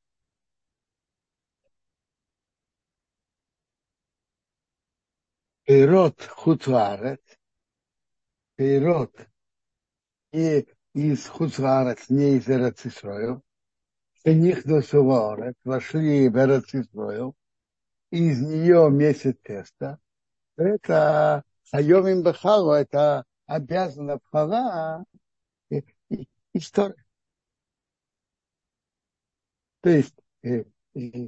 Пейрот хуцварец, пейрот и из хуцварец, не из Эрец Исроил, и них до суварец, вошли в Эрец Исроил, из нее месяц теста. Это Хайомим Бхару, это обязана Бхара и, и, история. То есть э, э,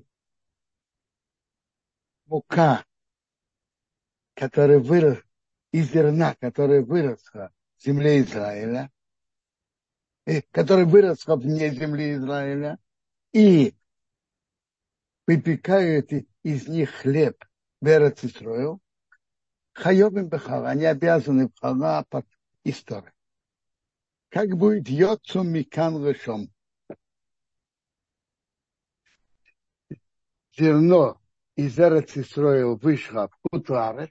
мука, которая вырос из зерна, которая выросла в земле Израиля, э, которая выросла вне земли Израиля, и выпекают из них хлеб в Эрец Исроил, Хайомим Бхара, они обязаны Бхара под историей. Как будет Йоцу Микан Решом? Зерно из Эрец Исроил вышло в Хуцварец,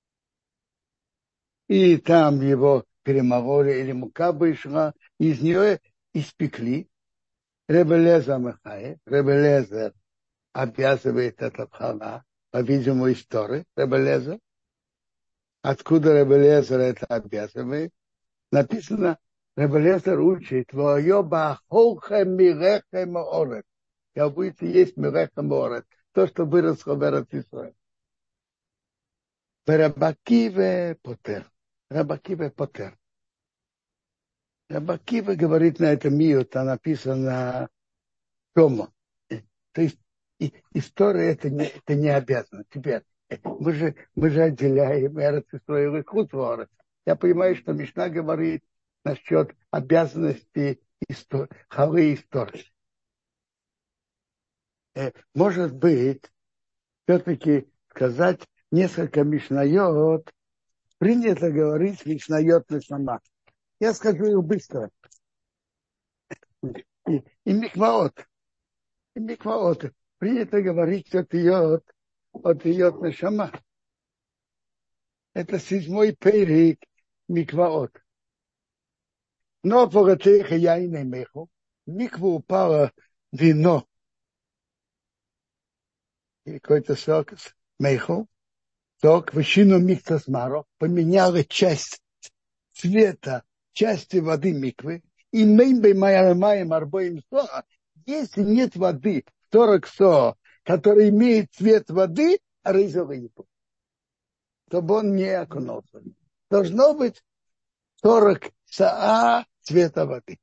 и там его перемололи, или мука вышла, из нее испекли. Ребе Лезер Махаев, Ребе Лезер обязывает это пхала, по-видимому, из Торы, Ребе Лезер. Откуда Ребе Лезер это обязывает? Написано, Ребе Лезер учит, «Воёба холхем мирехем орет». Я будете есть мирехем орет, то, что выросло в Эрец Исраэль. Рабакиве потер. Рабакиве потер. Рабакиве говорит на этом миют, а написано Тома. То есть история это не, это не обязано. Теперь мы же, мы же отделяем Эрец Исраэль и Хутвор. Я понимаю, что Мишна говорит насчет обязанности истор... халы истории. Может быть, все-таки сказать несколько мишнайот, принято говорить мишнайот лешама. Я скажу их быстро. И, и микваот. И микваот. Принято говорить от йод, от йод лешама. Это седьмой перик микваот. Но погатеха я и не меху. Микву упало вино. И какой-то сок меху. Сок, вышину миксас маро. Поменяла часть цвета части воды миквы. И меймбей майарамаем арбоим со. Если нет воды, сорок со, который имеет цвет воды, а рызовый не будет. Чтобы он не окунулся. Должно быть сорок саа цвета воды.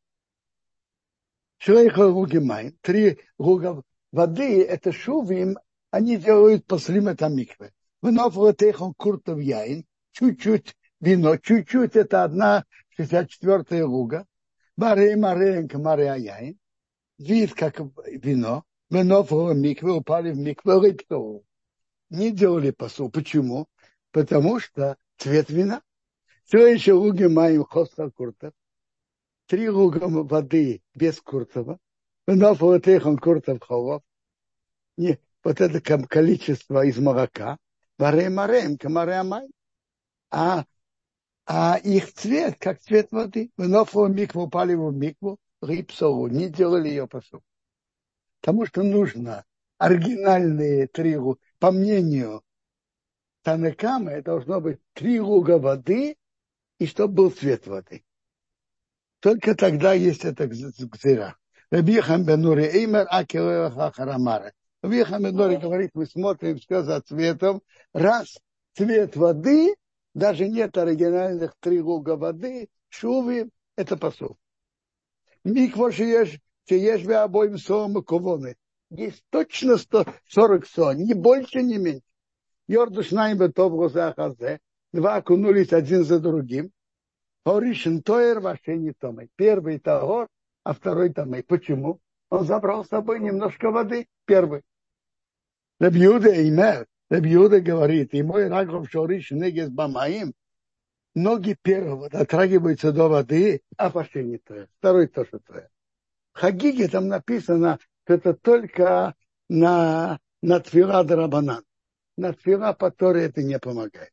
Шлейха луги май. Три луга воды, это шувим, они делают послим это миквы. Вновь вот их он куртов яин, чуть-чуть вино, чуть-чуть это одна шестьдесят четвёртая луга. Барей маренка мария яин. Вид как вино. Вновь миквы упали в миквы рыбтову. Не делали посол. Почему? Потому что цвет вина. Все еще луги маем хостер куртов. Три луга воды без куртова. Вновь вот их он куртов холов. Не, вот это количество из молока. Барей марем, камаря май. А, а их цвет, как цвет воды. Вновь в микву упали в микву. Рипсову. Не делали ее посол. Потому что нужно оригинальные три луга. По мнению Танакамы, должно быть три луга воды, и чтобы был цвет воды. Только тогда есть это гзира. Рабихам бенури эймер акилеха харамара. Рабихам бенури говорит, мы смотрим все за цветом. Раз цвет воды, даже нет оригинальных три луга воды, шуви, это посол. Миква шиеш, шиеш бе обоим соом и ковоны. Есть точно сто сорок со, ни больше, ни меньше. Йордуш найбе то в глазах азе. Два окунулись один за другим. Оришен тоер вообще не томай. Первый тагор, а второй томай. Почему? Он забрал с собой немножко воды. Первый. Рабби Юда имер. Рабби Юда говорит, и мой рагов шориш негес бамаим. Ноги первого дотрагиваются до воды, а вообще не тоер. Второй тоже тоер. В Хагиге там написано, что это только на, на тфила драбанан. На тфила, которой это не помогает.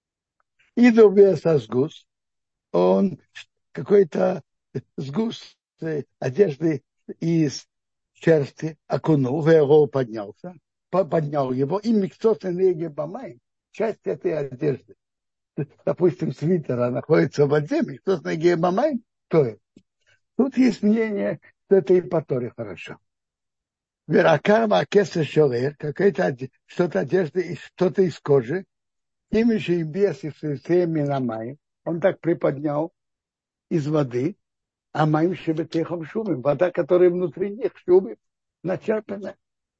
И добьется сгус. Он какой-то сгус одежды из шерсти окунул, в его поднялся, поднял его, и миксос энергии бамай, часть этой одежды, допустим, свитера находится в воде, миксос энергии бамай, то это. Тут есть мнение, что это и по Торе хорошо. Веракарма кеса шолер, какая-то что-то одежды, что-то из кожи, имеющий им без и всеми на май. Он так приподнял из воды, а моим шебетехом шумим, вода, которая внутри них шумим, начерпана.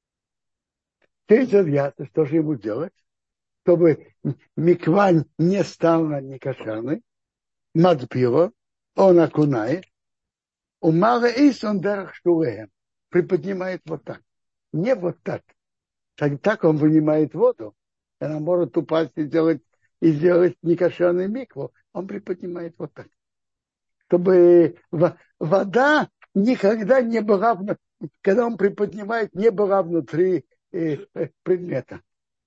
Третий взгляд, что же ему делать, чтобы миквань не стала некошерной, мадпиво, он окунает, у мага из он дерах штуреем, приподнимает вот так. Не вот так. Так, так он вынимает воду, и она может упасть и сделать, и сделать некошерный микву. Он приподнимает вот так. Чтобы вода никогда не была, когда он приподнимает, не была внутри предмета.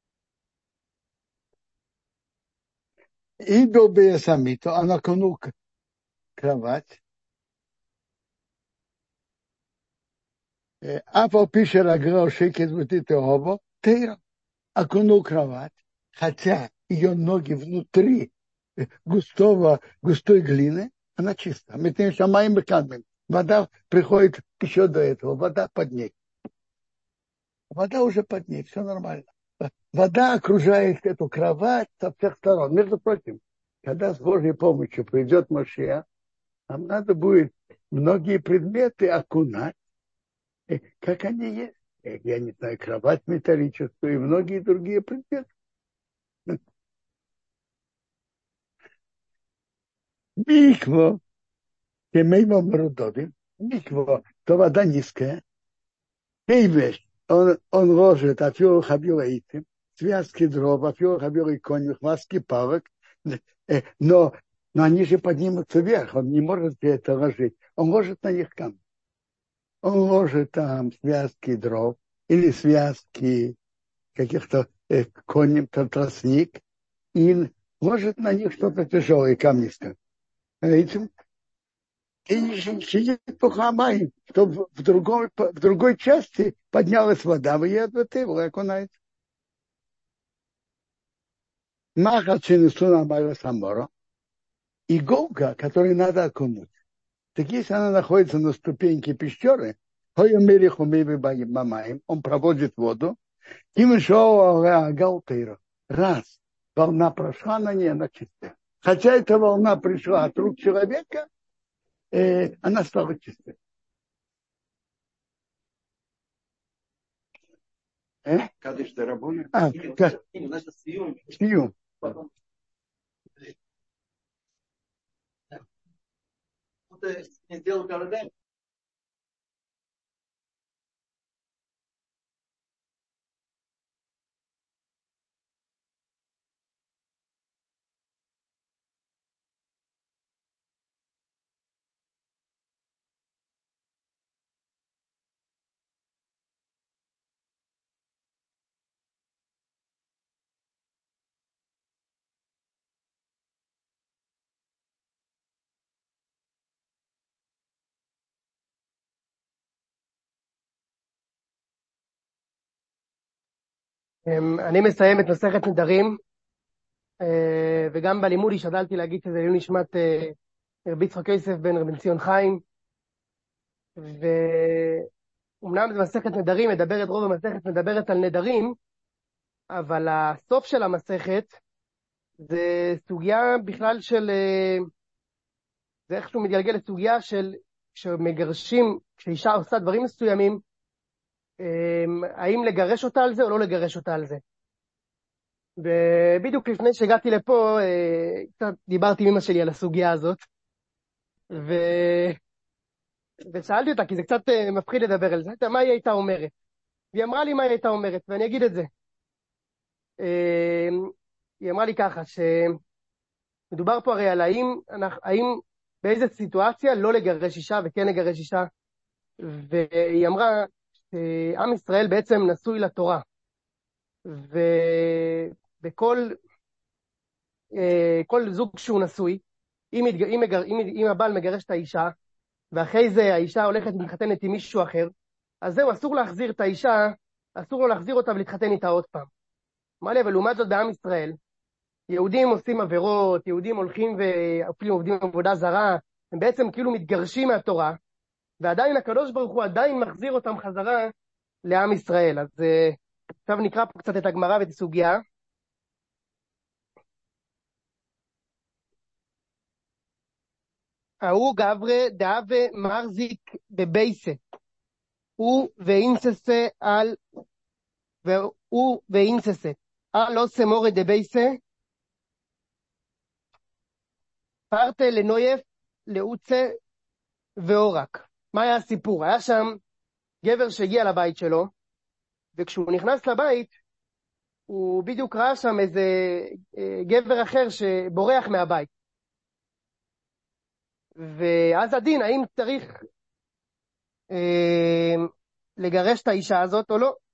И добия самито, она окунул кровать. אף על פי שרגלו שקט ותתאהבו, תירה. Окунул кровать, хотя ее ноги внутри густого, густой глины, она чистая. Мы тем шамаем и кадмим. Вода приходит еще до этого, вода под ней. Вода уже под ней, все нормально. Вода окружает эту кровать со всех сторон. Между прочим, когда с Божьей помощью придет Машиах, нам надо будет многие предметы окунать, как они есть. Я не знаю, кровать металлическую и многие другие предметы. Микво, кемеймо мрудови, микво, то вода низкая. Кейвеш, он, он ложит афио хабилаитим, связки дров, афио хабилай конюх, маски палок, но, но они же поднимутся вверх, он не может это ложить. Он ложит на них камни. Он ложит там связки дров или связки каких-то э, коней, тростник, и ложит на них что-то тяжелое, камнистое. Этим и сидит по хамай, чтобы в другой, в другой части поднялась вода, выедет и окунается. Маха чинесу на майра самора. Иголка, которую надо окунуть. Так если она находится на ступеньке пещеры, он проводит воду, раз волна прошла на ней, она чистая. Хотя эта волна пришла от рук человека, э, она стала чистой. Э? Кадыш Дарабона? А, как? Сиюм. Не сделал каждый. אני מסיים את מסכת נדרים, וגם בלימוד השתדלתי להגיד שזה לעילוי נשמת רבי יצחק יוסף בן רבי ציון חיים, ואומנם זה מסכת נדרים, מדברת רוב המסכת מדברת על נדרים, אבל הסוף של המסכת זה סוגיה בכלל של, זה איכשהו מתגלגל לסוגיה של שמגרשים, כשאישה עושה דברים מסוימים, האם לגרש אותה על זה או לא לגרש אותה על זה. ובדיוק לפני שהגעתי לפה, קצת דיברתי עם אמא שלי על הסוגיה הזאת, ו... ושאלתי אותה, כי זה קצת מפחיד לדבר על זה, מה היא הייתה אומרת? והיא אמרה לי מה היא הייתה אומרת, ואני אגיד את זה. היא אמרה לי ככה, שמדובר פה הרי על האם, האם באיזה סיטואציה לא לגרש אישה וכן לגרש אישה, והיא אמרה, עם ישראל בעצם נשוי לתורה, ובכל כל זוג שהוא נשוי, אם, אם, אם, אם הבעל מגרש את האישה, ואחרי זה האישה הולכת ומתחתנת עם מישהו אחר, אז זהו, אסור להחזיר את האישה, אסור לו להחזיר אותה ולהתחתן איתה עוד פעם. מה לי, אבל לעומת זאת בעם ישראל, יהודים עושים עבירות, יהודים הולכים ואפילו עובדים עבודה זרה, הם בעצם כאילו מתגרשים מהתורה, ועדיין הקדוש ברוך הוא עדיין מחזיר אותם חזרה לעם ישראל. אז uh, עכשיו נקרא פה קצת את הגמרא ואת הסוגיה. ההוא גברי דאבה מרזיק בבייסה, הוא ואינססה על, והוא ואינססה, על לא סמורה דבייסה, פרטה לנויף, לאוצה ואורק. מה היה הסיפור? היה שם גבר שהגיע לבית שלו, וכשהוא נכנס לבית, הוא בדיוק ראה שם איזה גבר אחר שבורח מהבית. ואז הדין, האם צריך אה, לגרש את האישה הזאת או לא?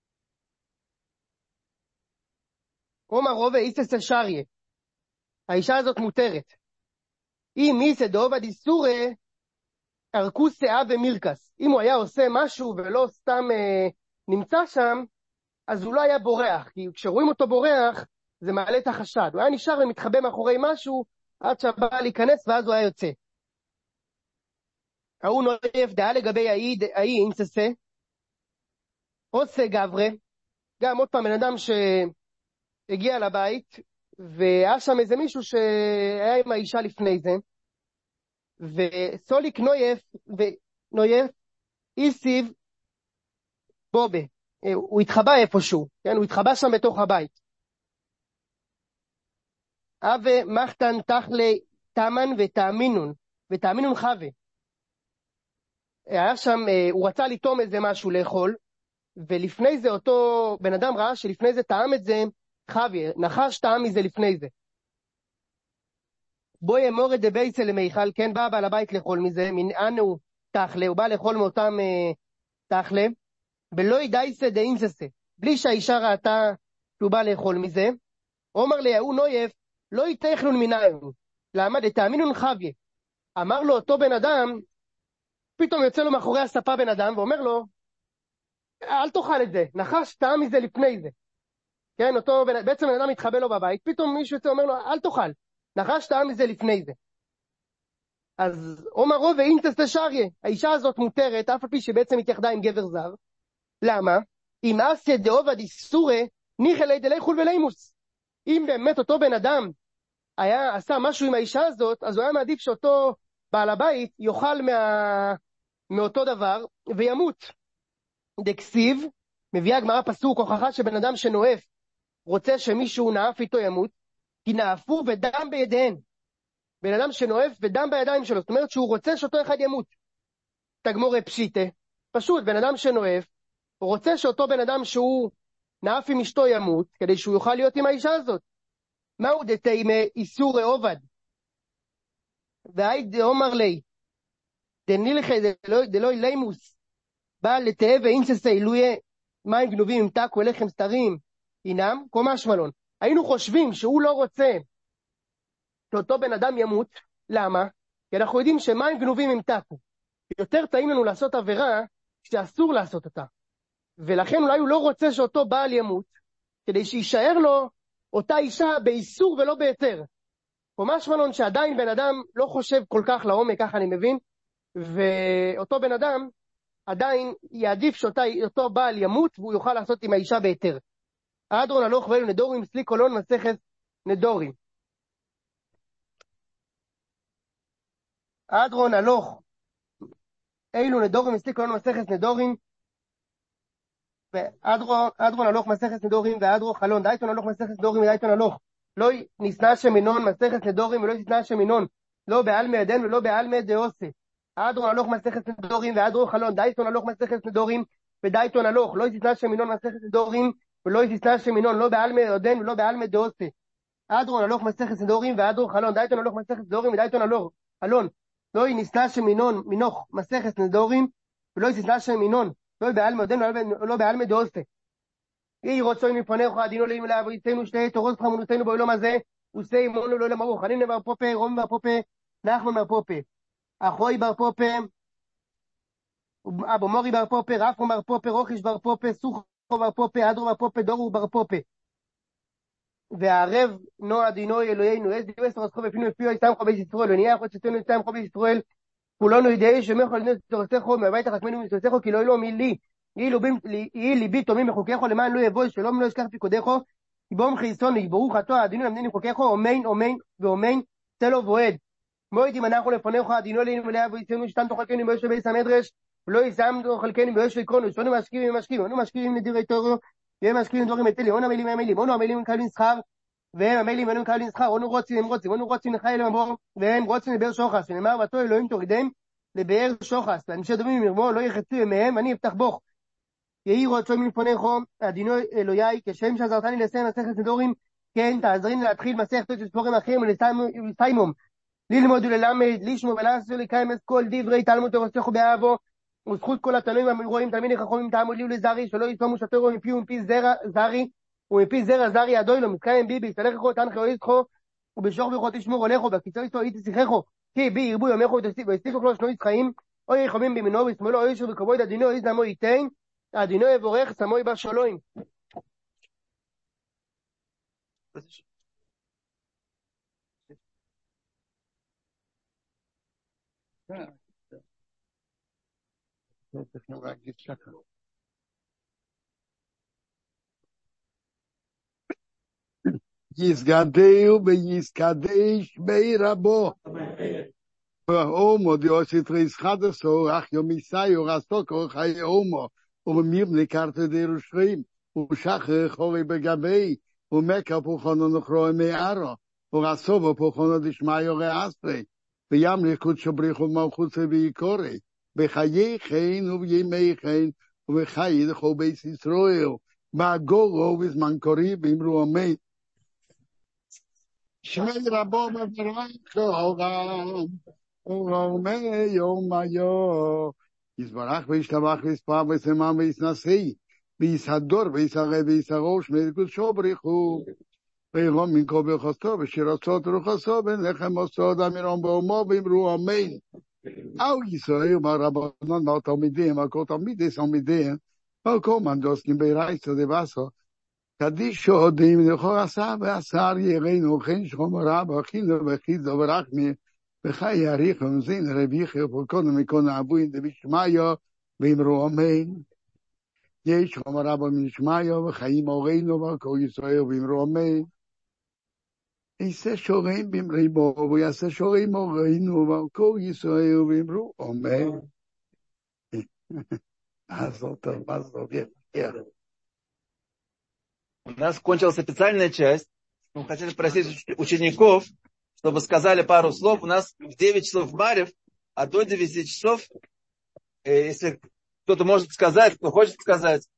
אומר רובה איסס שריה, האישה הזאת מותרת. אם איסה דאובה דיסורה, ארכו שאה ומירקס. אם הוא היה עושה משהו ולא סתם אה, נמצא שם, אז הוא לא היה בורח, כי כשרואים אותו בורח, זה מעלה את החשד. הוא היה נשאר ומתחבא מאחורי משהו, עד שהבא להיכנס, ואז הוא היה יוצא. ההוא נויף דעה לגבי האי אינצסה, עושה גברה, גם עוד פעם, בן אדם שהגיע לבית, והיה שם איזה מישהו שהיה עם האישה לפני זה, וסוליק נויף, ונויף, איסיב, בובה, הוא התחבא איפשהו, כן? הוא התחבא שם בתוך הבית. אבה מחתן תחלי תמן ותאמינון, ותאמינון חווה. היה שם, הוא רצה לטום איזה משהו לאכול, ולפני זה אותו בן אדם ראה שלפני זה טעם את זה חווה, נחש טעם מזה לפני זה. בואי אמורד דבייסה למיכל, כן, בא בעל הבית לאכול מזה, מנענו תחלה, הוא בא לאכול מאותם uh, תחלה, ולא ידייסה דאינססה, בלי שהאישה ראתה שהוא בא לאכול מזה, אומר ליהו נויף, לא יתכנון מנהיון, למה דתאמינון חווה. אמר לו אותו בן אדם, פתאום יוצא לו מאחורי הספה בן אדם, ואומר לו, אל תאכל את זה, נחש טעם מזה לפני זה. כן, אותו, בעצם בן אדם מתחבא לו בבית, פתאום מישהו יוצא ואומר לו, אל תאכל, נחש טעם מזה לפני זה. אז אומרו ואינטס לשריה, האישה הזאת מותרת, אף על פי שבעצם התייחדה עם גבר זר. למה? אם אסיה דאובד איסורי, ניחלי דלי חול ולימוס. אם באמת אותו בן אדם היה, עשה משהו עם האישה הזאת, אז הוא היה מעדיף שאותו בעל הבית יאכל מה, מאותו דבר וימות. דקסיב, מביאה הגמרא פסוק, הוכחה שבן אדם שנואף רוצה שמישהו נאף איתו ימות, כי נאפו ודם בידיהן. בן אדם שנואף ודם בידיים שלו, זאת אומרת שהוא רוצה שאותו אחד ימות. תגמורי פשיטה, פשוט בן אדם שנואף, הוא רוצה שאותו בן אדם שהוא נאף עם אשתו ימות, כדי שהוא יוכל להיות עם האישה הזאת. מהו דתימה איסורי עובד? והי דאמר לי, דנילכה דלוי לימוס, בא לתאה ואינססה אילויה, מים גנובים עם טקו אליכם סתרים, הינם, קומה שמלון. היינו חושבים שהוא לא רוצה שאותו בן אדם ימות, למה? כי אנחנו יודעים שמים גנובים עם טקו. יותר טעים לנו לעשות עבירה שאסור לעשות אותה. ולכן אולי הוא לא רוצה שאותו בעל ימות, כדי שישאר לו אותה אישה באיסור ולא ביתר. קומה שמלון שעדיין בן אדם לא חושב כל כך לעומק, ככה אני מבין, ואותו בן אדם עדיין יעדיף שאותו בעל ימות, והוא יוכל לעשות עם האישה ביתר. אדרון הלוך ואלו נדורים, סלי קולון מסכת נדורים. אדרון הלוך, אילו נדורים, סלי קולון מסכת נדורים, ואדרון הלוך מסכת נדורים, ואדרו חלון, דייתון הלוך מסכת נדורים, ודייתון הלוך. לא נסנה שמינון מסכת נדורים, ולא נסנה שמינון, לא בעל מעדן ולא בעל מעדעוסה. אדרון הלוך מסכת נדורים, ואדרו חלון, דייתון הלוך מסכת נדורים, ודייתון הלוך. לא נסנה שמינון מסכת נדורים, ולא נסנה שמינון, לא בעל מעדן ולא בעל מעדעוסה. אדרון הלוך מסכת נדורים, ואדרו חלון, דייתון הלוך מסכת נדורים, ודייתון הלוך. חלון, לא נסנה שמינון, מינוך מסכת נדורים, ולא נסנה שמינון, לא בעל מעדן ולא בעל מעדעוסה. יהי רצוי מפניך עדינו אלוהים לעבודתנו שתי תורות חמונותינו בעולם הזה ושי מונו לא למרוך. חנין בר פופה, רום בר פופה, נחמן בר פופה, אחוי בר פופה, אבו מורי בר פופה, רפרום בר פופה, רוחיש בר פופה, סוחו בר פופה, אדרו בר פופה, דורו בר פופה. והערב נוע דינוי אלוהינו אז דיו עשר עשכו ופינו ופיו איתם חובש ישראל ונהיה יכול שתנו איתם חובש ישראל כולנו ידעי שמכל לנות תורסכו מהבית החכמנו מתורסכו כי לא אלוה מילי יהי ליבי תומי מחוקךו למען לא יבוא שלום לא ישכח פיקודךו יבום חייסון יברוך חתו עדינו למדין מחוקךו אומין אומין ואומין צלו ועד מועד אם אנחנו לפניך עדינו אלינו ולאה ויצאנו שתם תאכלכנו ביושבי בייס המדרש ולא ישמנו חלקנו ביושבי קרונו שונו משקיעים ומשקיעים אנו משקיעים נדירי תורו והם משקיעים דברים מטלי אנו עמלים עמלים אנו עמלים מקבלים שכר והם עמלים אנו מקבלים שכר אנו רוצים הם רוצים אנו רוצים לחייל למבור והם רוצים לבאר שוחס ונאמר ואתו אלוהים תורידם לבאר שוחס ואנשי דומים מרמו לא יחצו מהם ואני אפתח בוך יהי רצוי מלפניכו, עדינו אלוהי, כשם שעזרתני לסיים מסכת נדורים, כן, תעזריני להתחיל מסכת וספורים אחרים ולסיימום, ללמוד וללמד, לשמו ולעשו לקיים את כל דברי תלמוד תורסכו באהבו, וזכות כל התלמידים המרואים תלמידי חכמים תעמוד לי ולזרי, שלא יסומו שתרו מפי ומפי זרע זרי, ומפי זרע זרי ידוי לו, מתקיים בי, ביסתלכו, תנחו יזכו, ובשור ברכו תשמור הולכו, בקיצור יסתו איתי שיחכו, כי בי ירבו יומכו ותוסיפו לו שנו יצחיים, אוי יחומים בימינו ושמאלו, אוי ישו וכבוד אדינו, איז נמו ייתן, אדינו יבורך, סמוי בשלום. יסגדהו ויסקדש בי רבו. ואומו דיוסית ריסחד עשו, אך יומיסאיו רסוקו חיי אומו, וממיבני קרתו דירושכים, ושחר חורי בגבי, ומקר פוחונו נחרוי מערו, ורסובו פוחונו דשמאיו ראספי, וימליך קודשו בריחו מלכוסי ויקורי, בחיי חן ובימי חן, ובחיי דחו בית ישראל, בהגורו בזמן קורי באמרו אמן. שמי רבו מברך לעולם, ורומי יום היו, יסברך וישתבח ויספר ויסמם ויסנשי, ויסהדור ויסערה ויסערוש מקודשו בריחו, וירום מן כל ברכתו ושירצות רוחסו, ונחם עשו אמירום באומו ואמרו אמן. אהו ישראל והרבנן והתלמידים, וכל תלמידי תלמידיהם, וכל מנדוסקים ברייסו דבסו, קדישו הודים לכל עשה ועשר יראינו וכן שכום רב וכינו וחיזו ורחמי וחי יאריך ומזין רביחי ופולקונו מקונו אבוין דבישמעיו ואמרו אמן. יש שכום רב ומשמעיו וחיים אורינו וכל ישראל ואמרו אמן. יעשה שורים באמרי בו ויעשה שורים אורינו וכל ישראל ואמרו אמן. מזל טוב, מזל טוב, יאללה. У нас кончилась официальная часть. Мы хотели просить учеников, чтобы сказали пару слов. У нас в девять часов Марев, а до девяти часов, если кто-то может сказать, кто хочет сказать.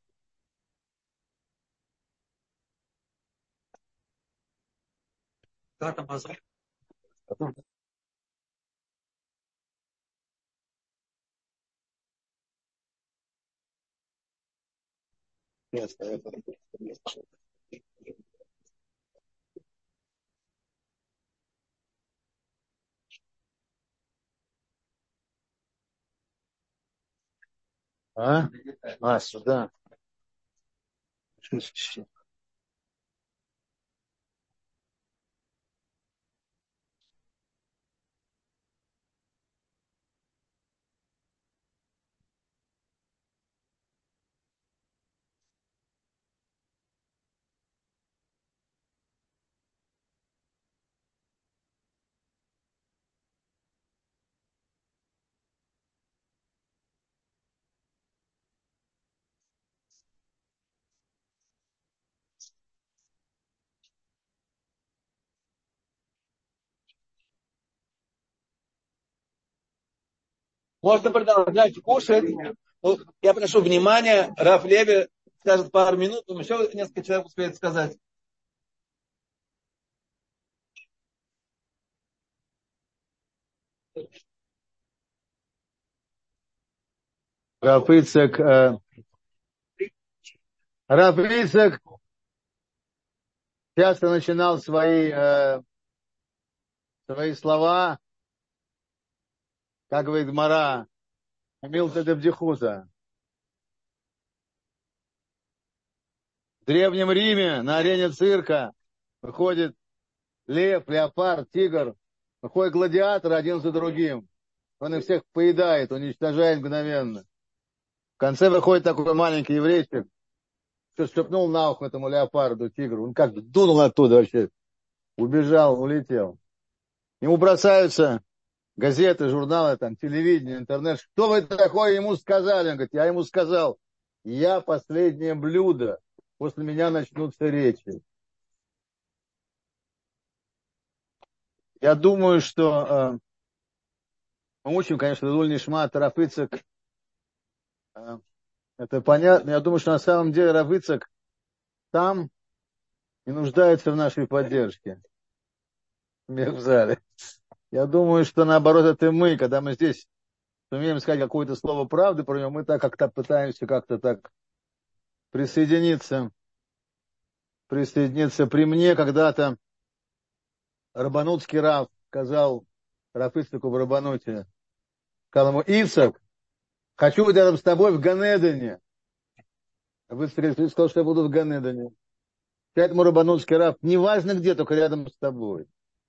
А? А, сюда. Можно продолжать кушать. Ну, я прошу внимания, Рав Леви скажет пару минут, но еще несколько человек успеет сказать. Рав Ицек, э, Рав Ицек часто начинал свои, э, свои слова, как говорит Гмара, Милта де Бдихута. В Древнем Риме на арене цирка выходит лев, леопард, тигр, выходят гладиаторы один за другим. Он их всех поедает, уничтожает мгновенно. В конце выходит такой маленький еврейчик, что шепнул на ухо этому леопарду, тигру. Он как дунул оттуда вообще. Убежал, улетел. Ему бросаются газеты, журналы, там, телевидение, интернет. Что вы такое ему сказали? Он говорит, я ему сказал, я последнее блюдо. После меня начнутся речи. Я думаю, что э, мы учим, конечно, Луль Нишмат, Рав Ицек. Э, это понятно. Я думаю, что на самом деле Рав Ицек там и нуждается в нашей поддержке. Смех в зале. Я думаю, что наоборот, это мы, когда мы здесь сумеем сказать какое-то слово правды про него, мы так как-то пытаемся как-то так присоединиться. Присоединиться. При мне когда-то Рабанутский Рав сказал Рав Ицеку в Рабануте, Сказал ему: Ицхак, хочу быть рядом с тобой в Ганедане. Равыцкак сказал, что я буду в Ганедане. Поэтому Рабанутский раб, неважно где, только рядом с тобой.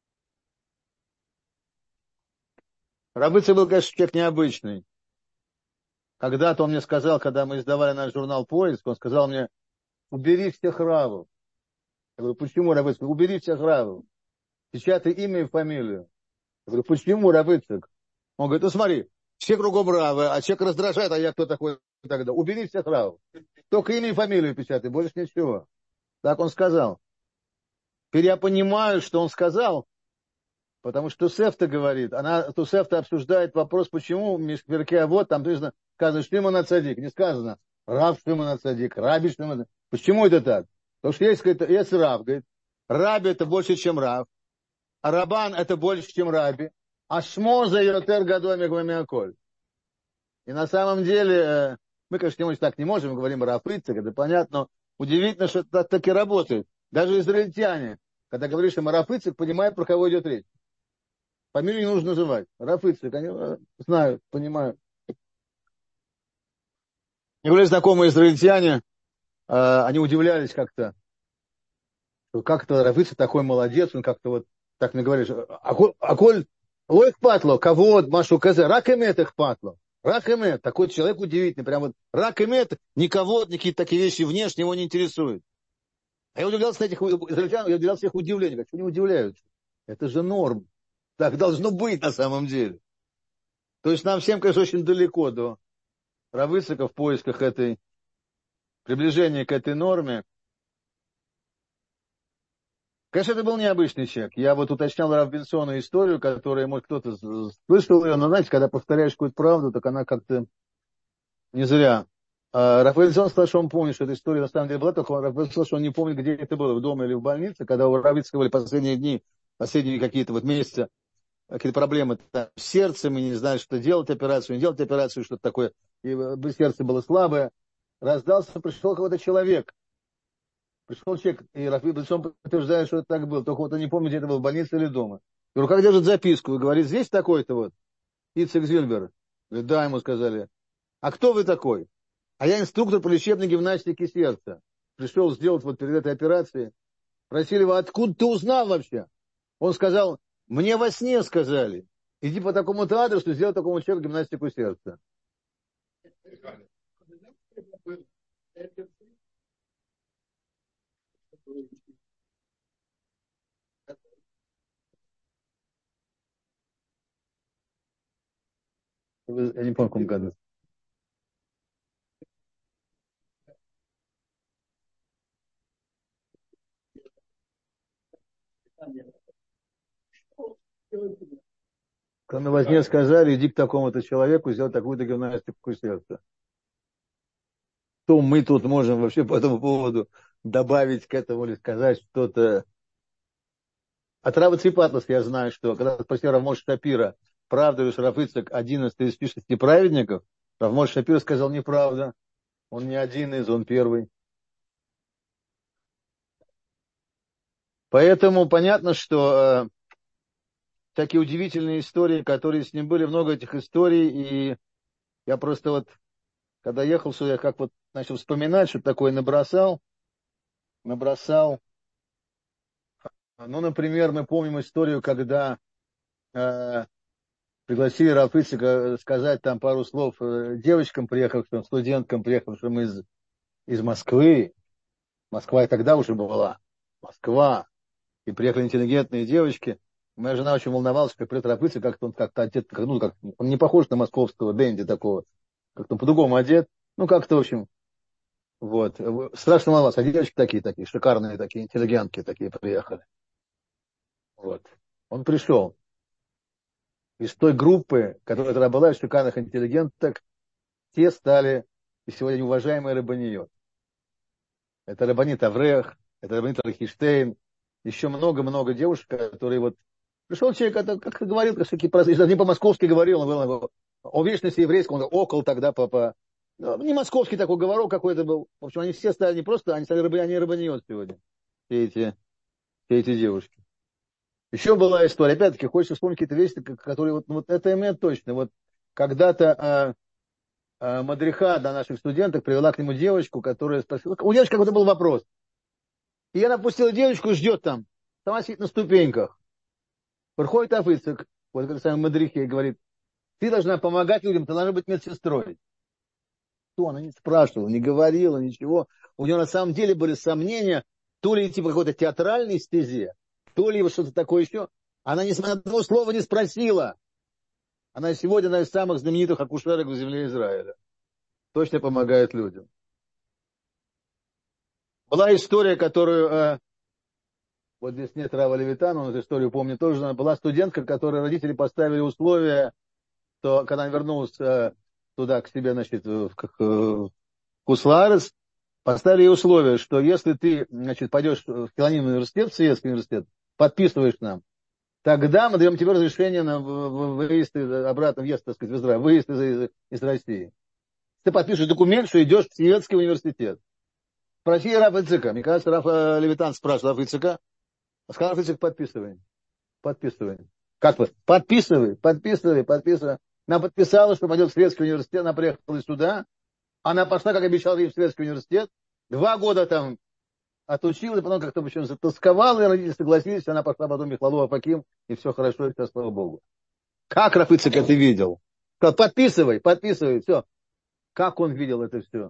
Равыцкак был, конечно, человек необычный. Когда-то он мне сказал, когда мы издавали наш журнал «Поиск», он сказал мне: убери всех равов. Я говорю: почему, Равыцкак? Убери всех равов. Печатай имя и фамилию. Я говорю: почему, Равыцкак? Он говорит: ну смотри, все кругом равы, а человек раздражает, а я кто такой тогда? Убери всех равов. Только имя и фамилию печатай, больше ничего. Так он сказал. Теперь я понимаю, что он сказал, потому что Тусефта говорит, она, Тусефта обсуждает вопрос, почему в Мишперке, а вот там написано, сказано Шлимон ацадик, не сказано Рав Шлимон ацадик, Раби Шлимон ацадик. Почему это так? Потому что есть, говорит, есть Рав, говорит, Раби это больше, чем Рав, а Рабан это больше, чем Раби, а Шмоза йотер гадой мегвамиаколь. И на самом деле, мы, конечно, не так не можем, мы говорим Рав Ицхак, это понятно, но удивительно, что это так и работает. Даже израильтяне, когда говоришь, что Рав Ицхак, понимают, про кого идет речь. Фамилию не нужно называть. Рав Ицхак, они знают, понимают. И были знакомые израильтяне, они удивлялись как-то, что как-то Рав Ицхак такой молодец, он как-то вот, так мне говоришь, а коль лоих патло, кого машу казе, рак эмет их патло. Рак эмет, такой человек удивительный, прям вот рак эмет, никого, какие-то такие вещи внешне его не интересуют. А я удивлялся этих израильтян, я удивлялся их удивлению, как что они удивляются. Это же норм. Так должно быть на самом деле. То есть нам всем, конечно, очень далеко до Рав Ицхака в поисках этой, приближения к этой норме. Конечно, это был необычный человек. Я вот уточнял Рав Бенсону историю, которую, может, кто-то слышал ее, но, знаете, когда повторяешь какую-то правду, так она как-то не зря. А Рав Бенсон сказал, что он помнит, что эта история на самом деле была, только Рав Бенсон сказал, что он не помнит, где это было, в доме или в больнице, когда у Рав Ицхака были последние дни, последние какие-то вот месяцы, какие-то проблемы там, с сердцем, и не знали, что делать операцию, не делать операцию, что-то такое, и сердце было слабое. Раздался, пришел какой-то человек. Пришел человек, и Рав Бенсон подтверждает, что это так было. Только вот он не помнит, где это было, в больнице или дома. И в руках держит записку и говорит: здесь такой-то вот, Ицхак Зильбер. Говорит: да, ему сказали. А кто вы такой? А я инструктор по лечебной гимнастике сердца. Пришел сделать вот перед этой операцией. Просили его: откуда ты узнал вообще? Он сказал: мне во сне сказали. Иди по такому-то адресу, сделай такому человеку гимнастику сердца. Я не помню, в каком году. Когда во сне сказали: иди к такому-то человеку, сделай такую-то гимнастику сердца. Что мы тут можем вообще по этому поводу добавить к этому или сказать что-то? От Рава Ципатлас я знаю, что когда спросил Рав Моше Шапира, правда ли, что Рав Ицхак один из тридцати шести праведников, Рав Моше Шапира сказал: неправда. Он не один из, он первый. Поэтому понятно, что э, такие удивительные истории, которые с ним были, много этих историй, и я просто вот, когда ехал сюда, я как вот начал вспоминать, что такое набросал, набросал. Ну, например, мы помним историю, когда э, пригласили Рав Ицхака сказать там пару слов э, девочкам, приехавшим, студенткам, приехавшим из, из Москвы. Москва и тогда уже была. Москва. И приехали интеллигентные девочки. Моя жена очень волновалась, как придет Рав Ицхак, как-то он как-то одет, как, ну, как, он не похож на московского денди такого, как-то по-другому одет. Ну, как-то, в общем, вот. Страшно волновалась. А девочки такие, такие, шикарные такие, интеллигентки такие приехали. Вот. Он пришел. Из той группы, которая тогда была, из шикарных интеллигенток, те стали и сегодня уважаемые рабаниот. Это рабанит Аврех, это рабанит Архиштейн, еще много-много девушек, которые вот... Пришел человек, это, как ты говорил, не по-московски говорил, он был о вечности еврейского, он около тогда по... по не московский такой говорок какой-то был. В общем, они все стали не просто, они стали рабани, они рабаниот сегодня. Все эти, все эти девушки. Еще была история, опять-таки, хочется вспомнить какие-то вещи, которые вот, вот это имеет точно. Вот когда-то э, э, мадриха для наших студентов привела к нему девочку, которая спросила, у девочки какой-то был вопрос. И она пустила девочку, ждет там, сама сидит на ступеньках. Приходит Афицик, вот как самый мадрихе, и говорит, ты должна помогать людям, ты должна быть медсестрой. Что? Она не спрашивала, не говорила, ничего. У нее на самом деле были сомнения, то ли идти по какой-то театральной стезе, то ли что-то такое еще. Она ни одного слова не спросила. Она сегодня одна из самых знаменитых акушерок в земле Израиля. Точно помогает людям. Была история, которую... Э, вот здесь нет Рава Левитана, он эту историю помнит тоже. Была студентка, которой родители поставили условия, что когда она вернулась э, туда, к себе, значит, в, в Куслаарес, поставили ей условие, что если ты, значит, пойдешь в Хилоним университет, в Советский университет, подписываешь нам, тогда мы даем тебе разрешение на выезд, обратно въезд, так сказать, в Израиль, выезд из, из России. Ты подпишешь документ, что идешь в Советский университет. Спроси Рафа Ицика. Мне кажется, Рафа Левитан спрашивал Рафа Ицика. Сказал Рафа Ицик, подписывай. Подписывай. Как вы? Подписывай, подписывай, подписывай. Она подписала, что пойдет в Советский университет, она приехала сюда. Она пошла, как обещала, в Советский университет. Два года там отучилась, потом как-то почему-то затасковала, и родители согласились, она пошла потом в Михлалу Апаким, и все хорошо, и все, слава Богу. Как Раф Ицик это видел? Сказал, подписывай, подписывай, все. Как он видел это все?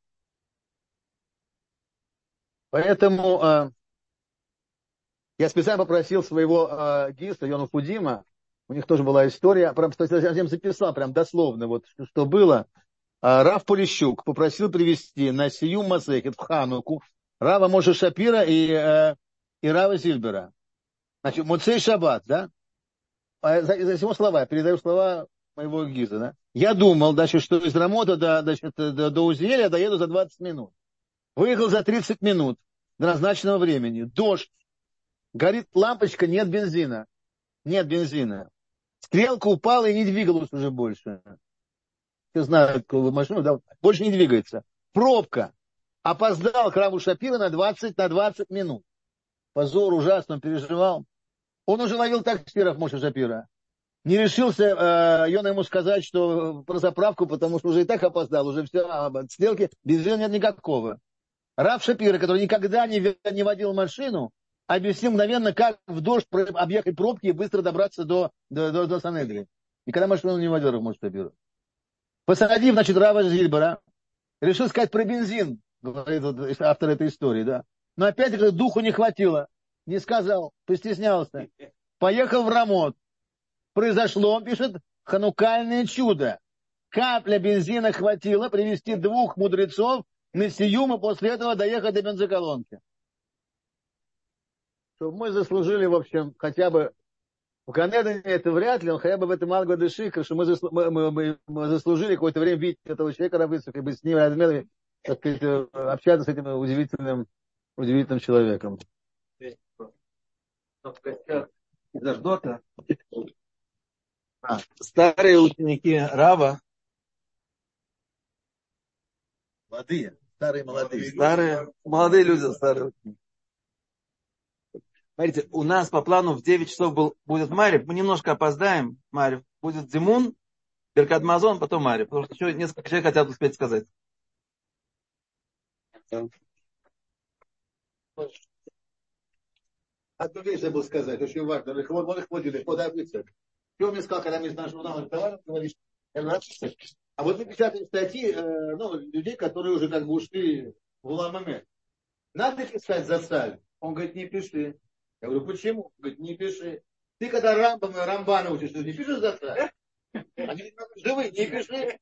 Поэтому э, я специально попросил своего э, гиста, Йону Фудима, у них тоже была история, прям, я записал прям дословно, вот что, что было. Э, Рав Полищук попросил привезти на сию Масехет в Хануку Рава Моше Шапира и, э, и Рава Зильбера. Значит, Моцей Шаббат, да? А за, за всего слова, я передаю слова моего гиза, да? Я думал, значит, что из Рамота до, значит, до, до Узеля доеду за двадцать минут. Выехал за тридцать минут до назначенного времени. Дождь. Горит лампочка, нет бензина. Нет бензина. Стрелка упала и не двигалась уже больше. Все знают, какую машину, да? Больше не двигается. Пробка. Опоздал к Раву Шапира на двадцать, на двадцать минут. Позор ужасно, он переживал. Он уже ловил такси Рав Моше Шапира. Не решился э, Йона ему сказать, что про заправку, потому что уже и так опоздал, уже все, стрелки, бензина нет никакого. Рав Шапира, который никогда не, не водил машину, объяснил мгновенно, как в дождь объехать пробки и быстро добраться до, до, до, до Санедры. Никогда машину не водил Рав Моше Шапира. Посадив, значит, Рава Зильбера, решил сказать про бензин, говорит вот, автор этой истории, да. Но опять-таки духу не хватило. Не сказал, постеснялся. Поехал в Рамот. Произошло, он пишет, ханукальное чудо. Капля бензина хватило привести двух мудрецов на Сиюм и после этого доехать до бензоколонки. Чтобы мы заслужили, в общем, хотя бы в Ганедане это вряд ли, но хотя бы в этом Алга Дешика, что мы, заслу, мы, мы, мы заслужили какое-то время видеть этого человека, Равыцика, и быть с ним размерами, так сказать, общаться с этим удивительным, удивительным человеком. Из Аждота а, старые ученики Рава, молодые, старые молодые. Старые, молодые люди, старые ученики. Смотрите, у нас по плану в девять часов был, будет Марив, мы немножко опоздаем, Марив, будет Зимун, Беркат Мазон, потом Марив, потому что еще несколько человек хотят успеть сказать. Одну вещь забыл сказать, очень важно. Он их водили, куда выцеп. Что мне сказал, когда мы с нашим разговаривали, говоришь, а вот мы печатаем статьи, э, ну, людей, которые уже как бы ушли в Уламаме. Надо писать за Саль. Он говорит, не пиши. Я говорю, почему? Он говорит, не пиши. Ты когда Рамбам и Рамбана учишь, ты не пишешь за Саль? Они живые, не пиши.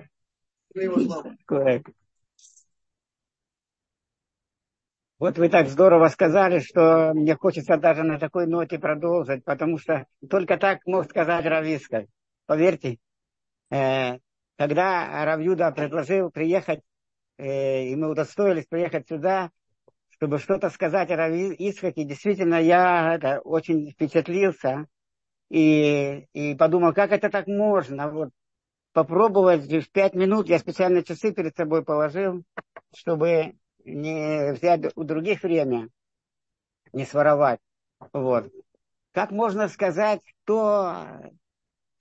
Вот вы так здорово сказали, что мне хочется даже на такой ноте продолжить, потому что только так мог сказать Рав Ицхак. Поверьте, э, когда Рав Юда предложил приехать, э, и мы удостоились приехать сюда, чтобы что-то сказать о Рав Ицхаке, действительно я это, очень впечатлился и, и подумал, как это так можно. Вот, попробовать в пять минут, я специально часы перед собой положил, чтобы не взять у других время, не своровать. Вот. Как можно сказать, кто,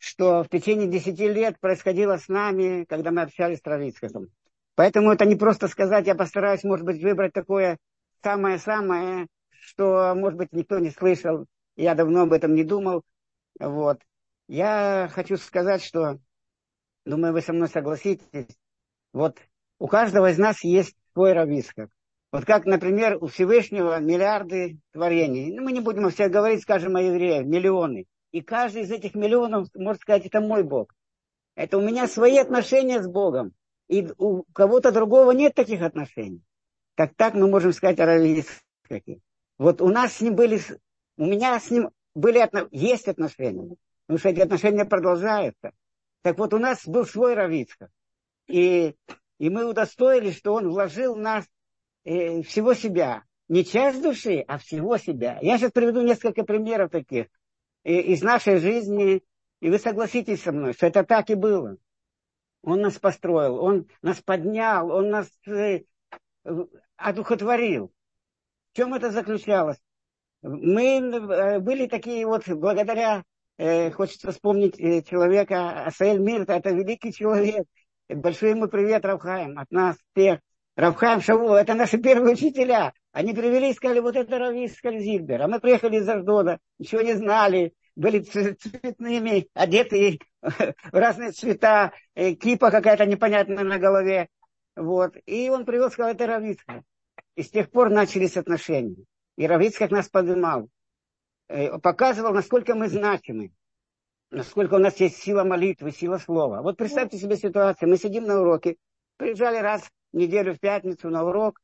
что в течение десяти лет происходило с нами, когда мы общались с Равицкаком. Поэтому это не просто сказать, я постараюсь, может быть, выбрать такое самое-самое, что, может быть, никто не слышал, я давно об этом не думал. Вот. Я хочу сказать, что, думаю, вы со мной согласитесь, вот у каждого из нас есть свой Равицкак. Вот как, например, у Всевышнего миллиарды творений. Ну, мы не будем о всех говорить, скажем, о евреях, миллионы. И каждый из этих миллионов, может сказать, это мой Бог. Это у меня свои отношения с Богом. И у кого-то другого нет таких отношений. Так так мы можем сказать о Равицкаке. Вот у нас с ним были, у меня с ним были, есть отношения. Потому что эти отношения продолжаются. Так вот, у нас был свой Равицкак. И, и мы удостоились, что он вложил в нас э, всего себя. Не часть души, а всего себя. Я сейчас приведу несколько примеров таких э, из нашей жизни. И вы согласитесь со мной, что это так и было. Он нас построил, он нас поднял, он нас э, одухотворил. В чем это заключалось? Мы э, были такие вот, благодаря, э, хочется вспомнить э, человека, Асаэль Мирта, это великий человек. Большой ему привет, Равхаим, от нас всех. Равхаим, Шаву, это наши первые учителя. Они привели и сказали, вот это Равицкак Зильбер. А мы приехали из Аждода, ничего не знали. Были цветными, одетые в разные цвета, кипа какая-то непонятная на голове. Вот. И он привел, сказал, это Равицкак. И с тех пор начались отношения. И Равицкак нас поднимал. Показывал, насколько мы значимы. Насколько у нас есть сила молитвы, сила слова. Вот представьте себе ситуацию. Мы сидим на уроке. Приезжали раз в неделю в пятницу на урок.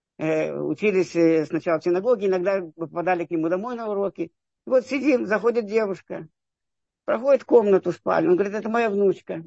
Учились сначала в синагоге, иногда попадали к нему домой на уроки. Вот сидим, заходит девушка, проходит комнату, спальню. Он говорит, это моя внучка.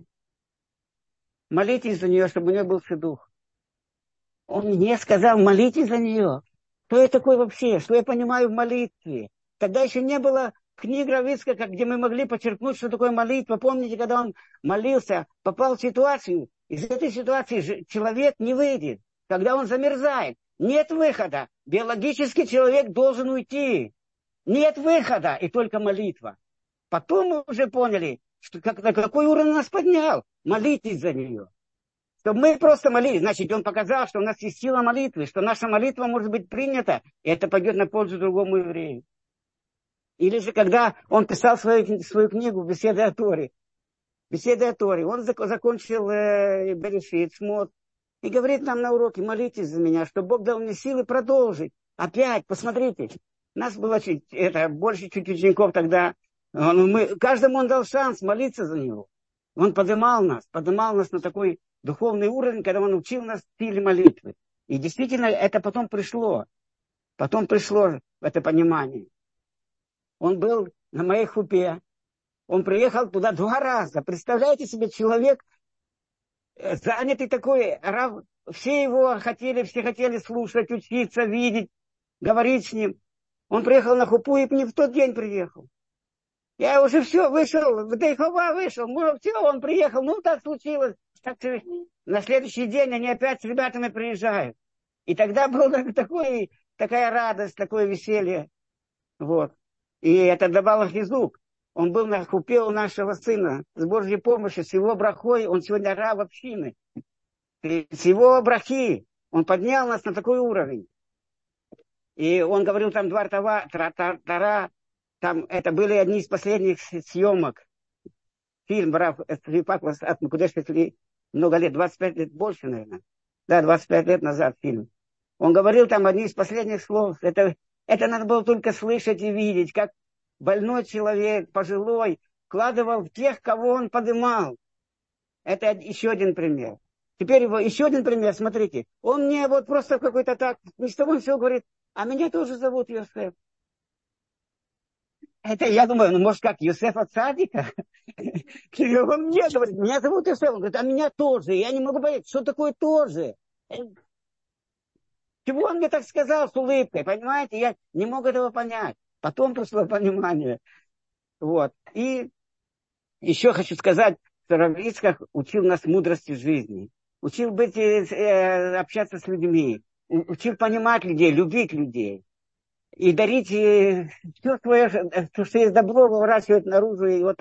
Молитесь за нее, чтобы у нее был шидух. Он мне сказал, молитесь за нее. Что я такое вообще? Что я понимаю в молитве? Тогда еще не было книг Равицкака, где мы могли подчеркнуть, что такое молитва. Помните, когда он молился, попал в ситуацию, из этой ситуации человек не выйдет. Когда он замерзает, нет выхода. Биологически человек должен уйти. Нет выхода, и только молитва. Потом мы уже поняли, что как, на какой уровень нас поднял. Молитесь за нее. Чтобы мы просто молились. Значит, он показал, что у нас есть сила молитвы, что наша молитва может быть принята, и это пойдет на пользу другому еврею. Или же, когда он писал свою, свою книгу «Беседы о Торе», «Беседы о Торе», он закончил э, Берешит, Шмот, и говорит нам на уроке, молитесь за меня, чтобы Бог дал мне силы продолжить. Опять, посмотрите. Нас было чуть, это, больше чуть учеников тогда. Он, мы, каждому он дал шанс молиться за него. Он поднимал нас, поднимал нас на такой духовный уровень, когда он учил нас силе молитвы. И действительно это потом пришло. Потом пришло это понимание. Он был на моей хупе. Он приехал туда два раза. Представляете себе, человек занятый такой, все его хотели, все хотели слушать, учиться, видеть, говорить с ним. Он приехал на хупу и не в тот день приехал. Я уже все, вышел, в Дейхова вышел, ну, все, он приехал, ну так случилось. Так, на следующий день они опять с ребятами приезжают. И тогда была такой, такая радость, такое веселье. Вот. И это давало хизук. Он был на хупе у нашего сына. С Божьей помощью, с его брахой, он сегодня раб общины. И с его брахи он поднял нас на такой уровень. И он говорил там два тара, тара, там это были одни из последних съемок. Фильм «Брав Свипаклас от Макудеш», много лет, двадцать пять лет больше, наверное. Да, двадцать пять лет назад фильм. Он говорил там одни из последних слов. Это, это надо было только слышать и видеть, как больной человек, пожилой, вкладывал в тех, кого он подымал. Это еще один пример. Теперь его еще один пример, смотрите. Он мне вот просто какой-то так, ни того он все говорит, а меня тоже зовут Йосеф. Это я думаю, ну может как, Йосеф от Цадика? Он мне говорит, меня зовут Йосеф. Он говорит, а меня тоже. Я не могу понять, что такое тоже. Чего он мне так сказал с улыбкой, понимаете? Я не мог этого понять. Потом пришло понимание. Вот. И еще хочу сказать, что Равицкак учил нас мудрости жизни. Учил быть, э, общаться с людьми. Учил понимать людей, любить людей. И дарить э, все свое, то, что есть добро, выворачивать наружу и вот так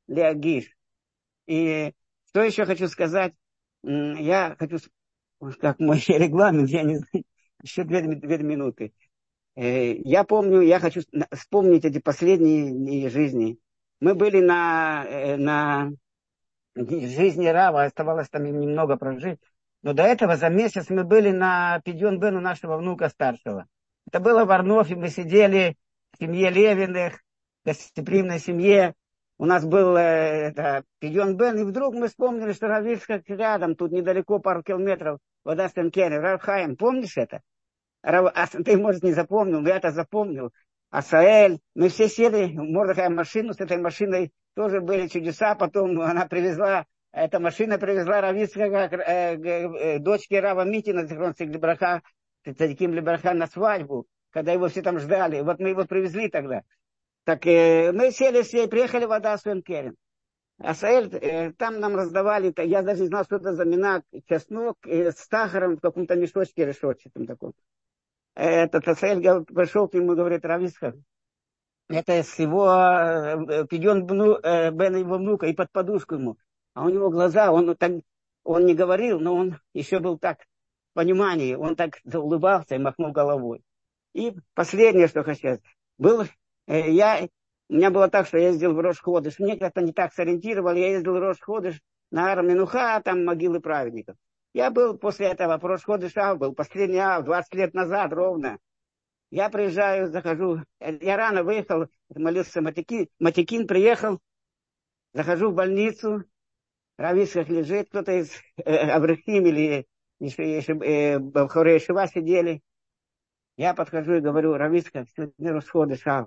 леагиш. И что еще хочу сказать? Я хочу, как мой регламент, я не знаю, еще две, две минуты. Я помню, я хочу вспомнить эти последние жизни. Мы были на, на жизни Рава, оставалось там немного прожить. Но до этого за месяц мы были на Пидьон Бен у нашего внука старшего. Это было в Арнофе, мы сидели в семье Левиных, в гостеприимной семье. У нас был это, Пидьон Бен, и вдруг мы вспомнили, что Рав Ицхак рядом, тут недалеко, пару километров, вода Стенкене, Рав Хаим, помнишь это? Рав, а, ты, может, не запомнил, но я-то запомнил. Асаэль, мы все сели в Мордыхай машину, с этой машиной тоже были чудеса, потом она привезла, эта машина привезла Рав Ицхака, э, э, дочке Рава Митина, Зихронцик Лебраха, Цадиким Лебраха на свадьбу, когда его все там ждали. Вот мы его привезли тогда. Так э, мы сели все, приехали в Адасу Энкерен. Асаэль, э, там нам раздавали, я даже не знал, что это за минак, чеснок э, с сахаром в каком-то мешочке решетчатом таком. Этот Асаэль пришел к нему и говорит: Рав Ицхак, это с его э, Пидьон э, Бен его внука, и под подушку ему. А у него глаза, он, так, он не говорил, но он еще был так в понимании, он так улыбался и махнул головой. И последнее, что хочу сказать, был, э, я, у меня было так, что я ездил в Рош-Ходыш, мне как-то не так сориентировали, я ездил в Рош-Ходыш на Ар-Менуха, там могилы праведников. Я был после этого в Рош-Ходыш Ав, был последний Ав, двадцать лет назад ровно. Я приезжаю, захожу, я рано выехал, молился Матикин, Матикин приехал, захожу в больницу, Рав Ицхак лежит, кто-то из э, Аврахим или э, Бавхорей Шива сидели. Я подхожу и говорю: Рав Ицхак, сегодня Рош-Ходыш Ав.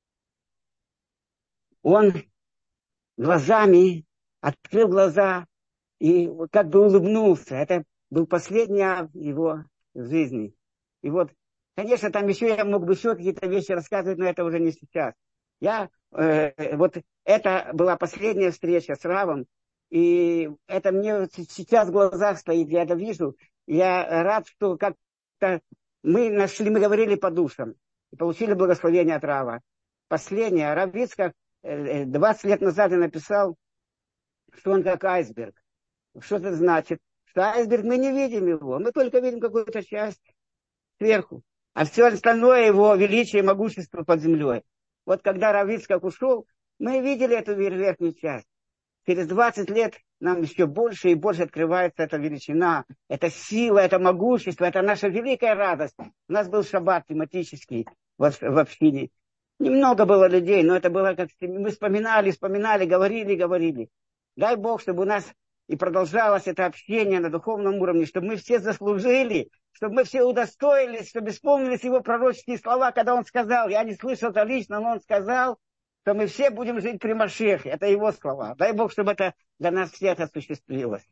Он глазами открыл глаза и как бы улыбнулся. Это был последний Ав его жизни. И вот, конечно, там еще я мог бы еще какие-то вещи рассказывать, но это уже не сейчас. Я, э, вот это была последняя встреча с Равом, и это мне сейчас в глазах стоит, я это вижу. Я рад, что как-то мы нашли, мы говорили по душам, и получили благословение от Рава. Последнее, Рав Ицхак двадцать лет назад я написал, что он как айсберг. Что это значит? Что айсберг, мы не видим его, мы только видим какую-то часть сверху. А все остальное его величие и могущество под землей. Вот когда Рав Ицхак ушел, мы видели эту верхнюю часть. Через двадцать лет нам еще больше и больше открывается эта величина, эта сила, это могущество, это наша великая радость. У нас был шаббат тематический в, в общине. Немного было людей, но это было как мы вспоминали, вспоминали, говорили, говорили. Дай Бог, чтобы у нас и продолжалось это общение на духовном уровне, чтобы мы все заслужили, чтобы мы все удостоились, чтобы исполнились его пророческие слова, когда он сказал, я не слышал это лично, но он сказал, что мы все будем жить при Машиахе. Это его слова. Дай Бог, чтобы это для нас всех осуществилось.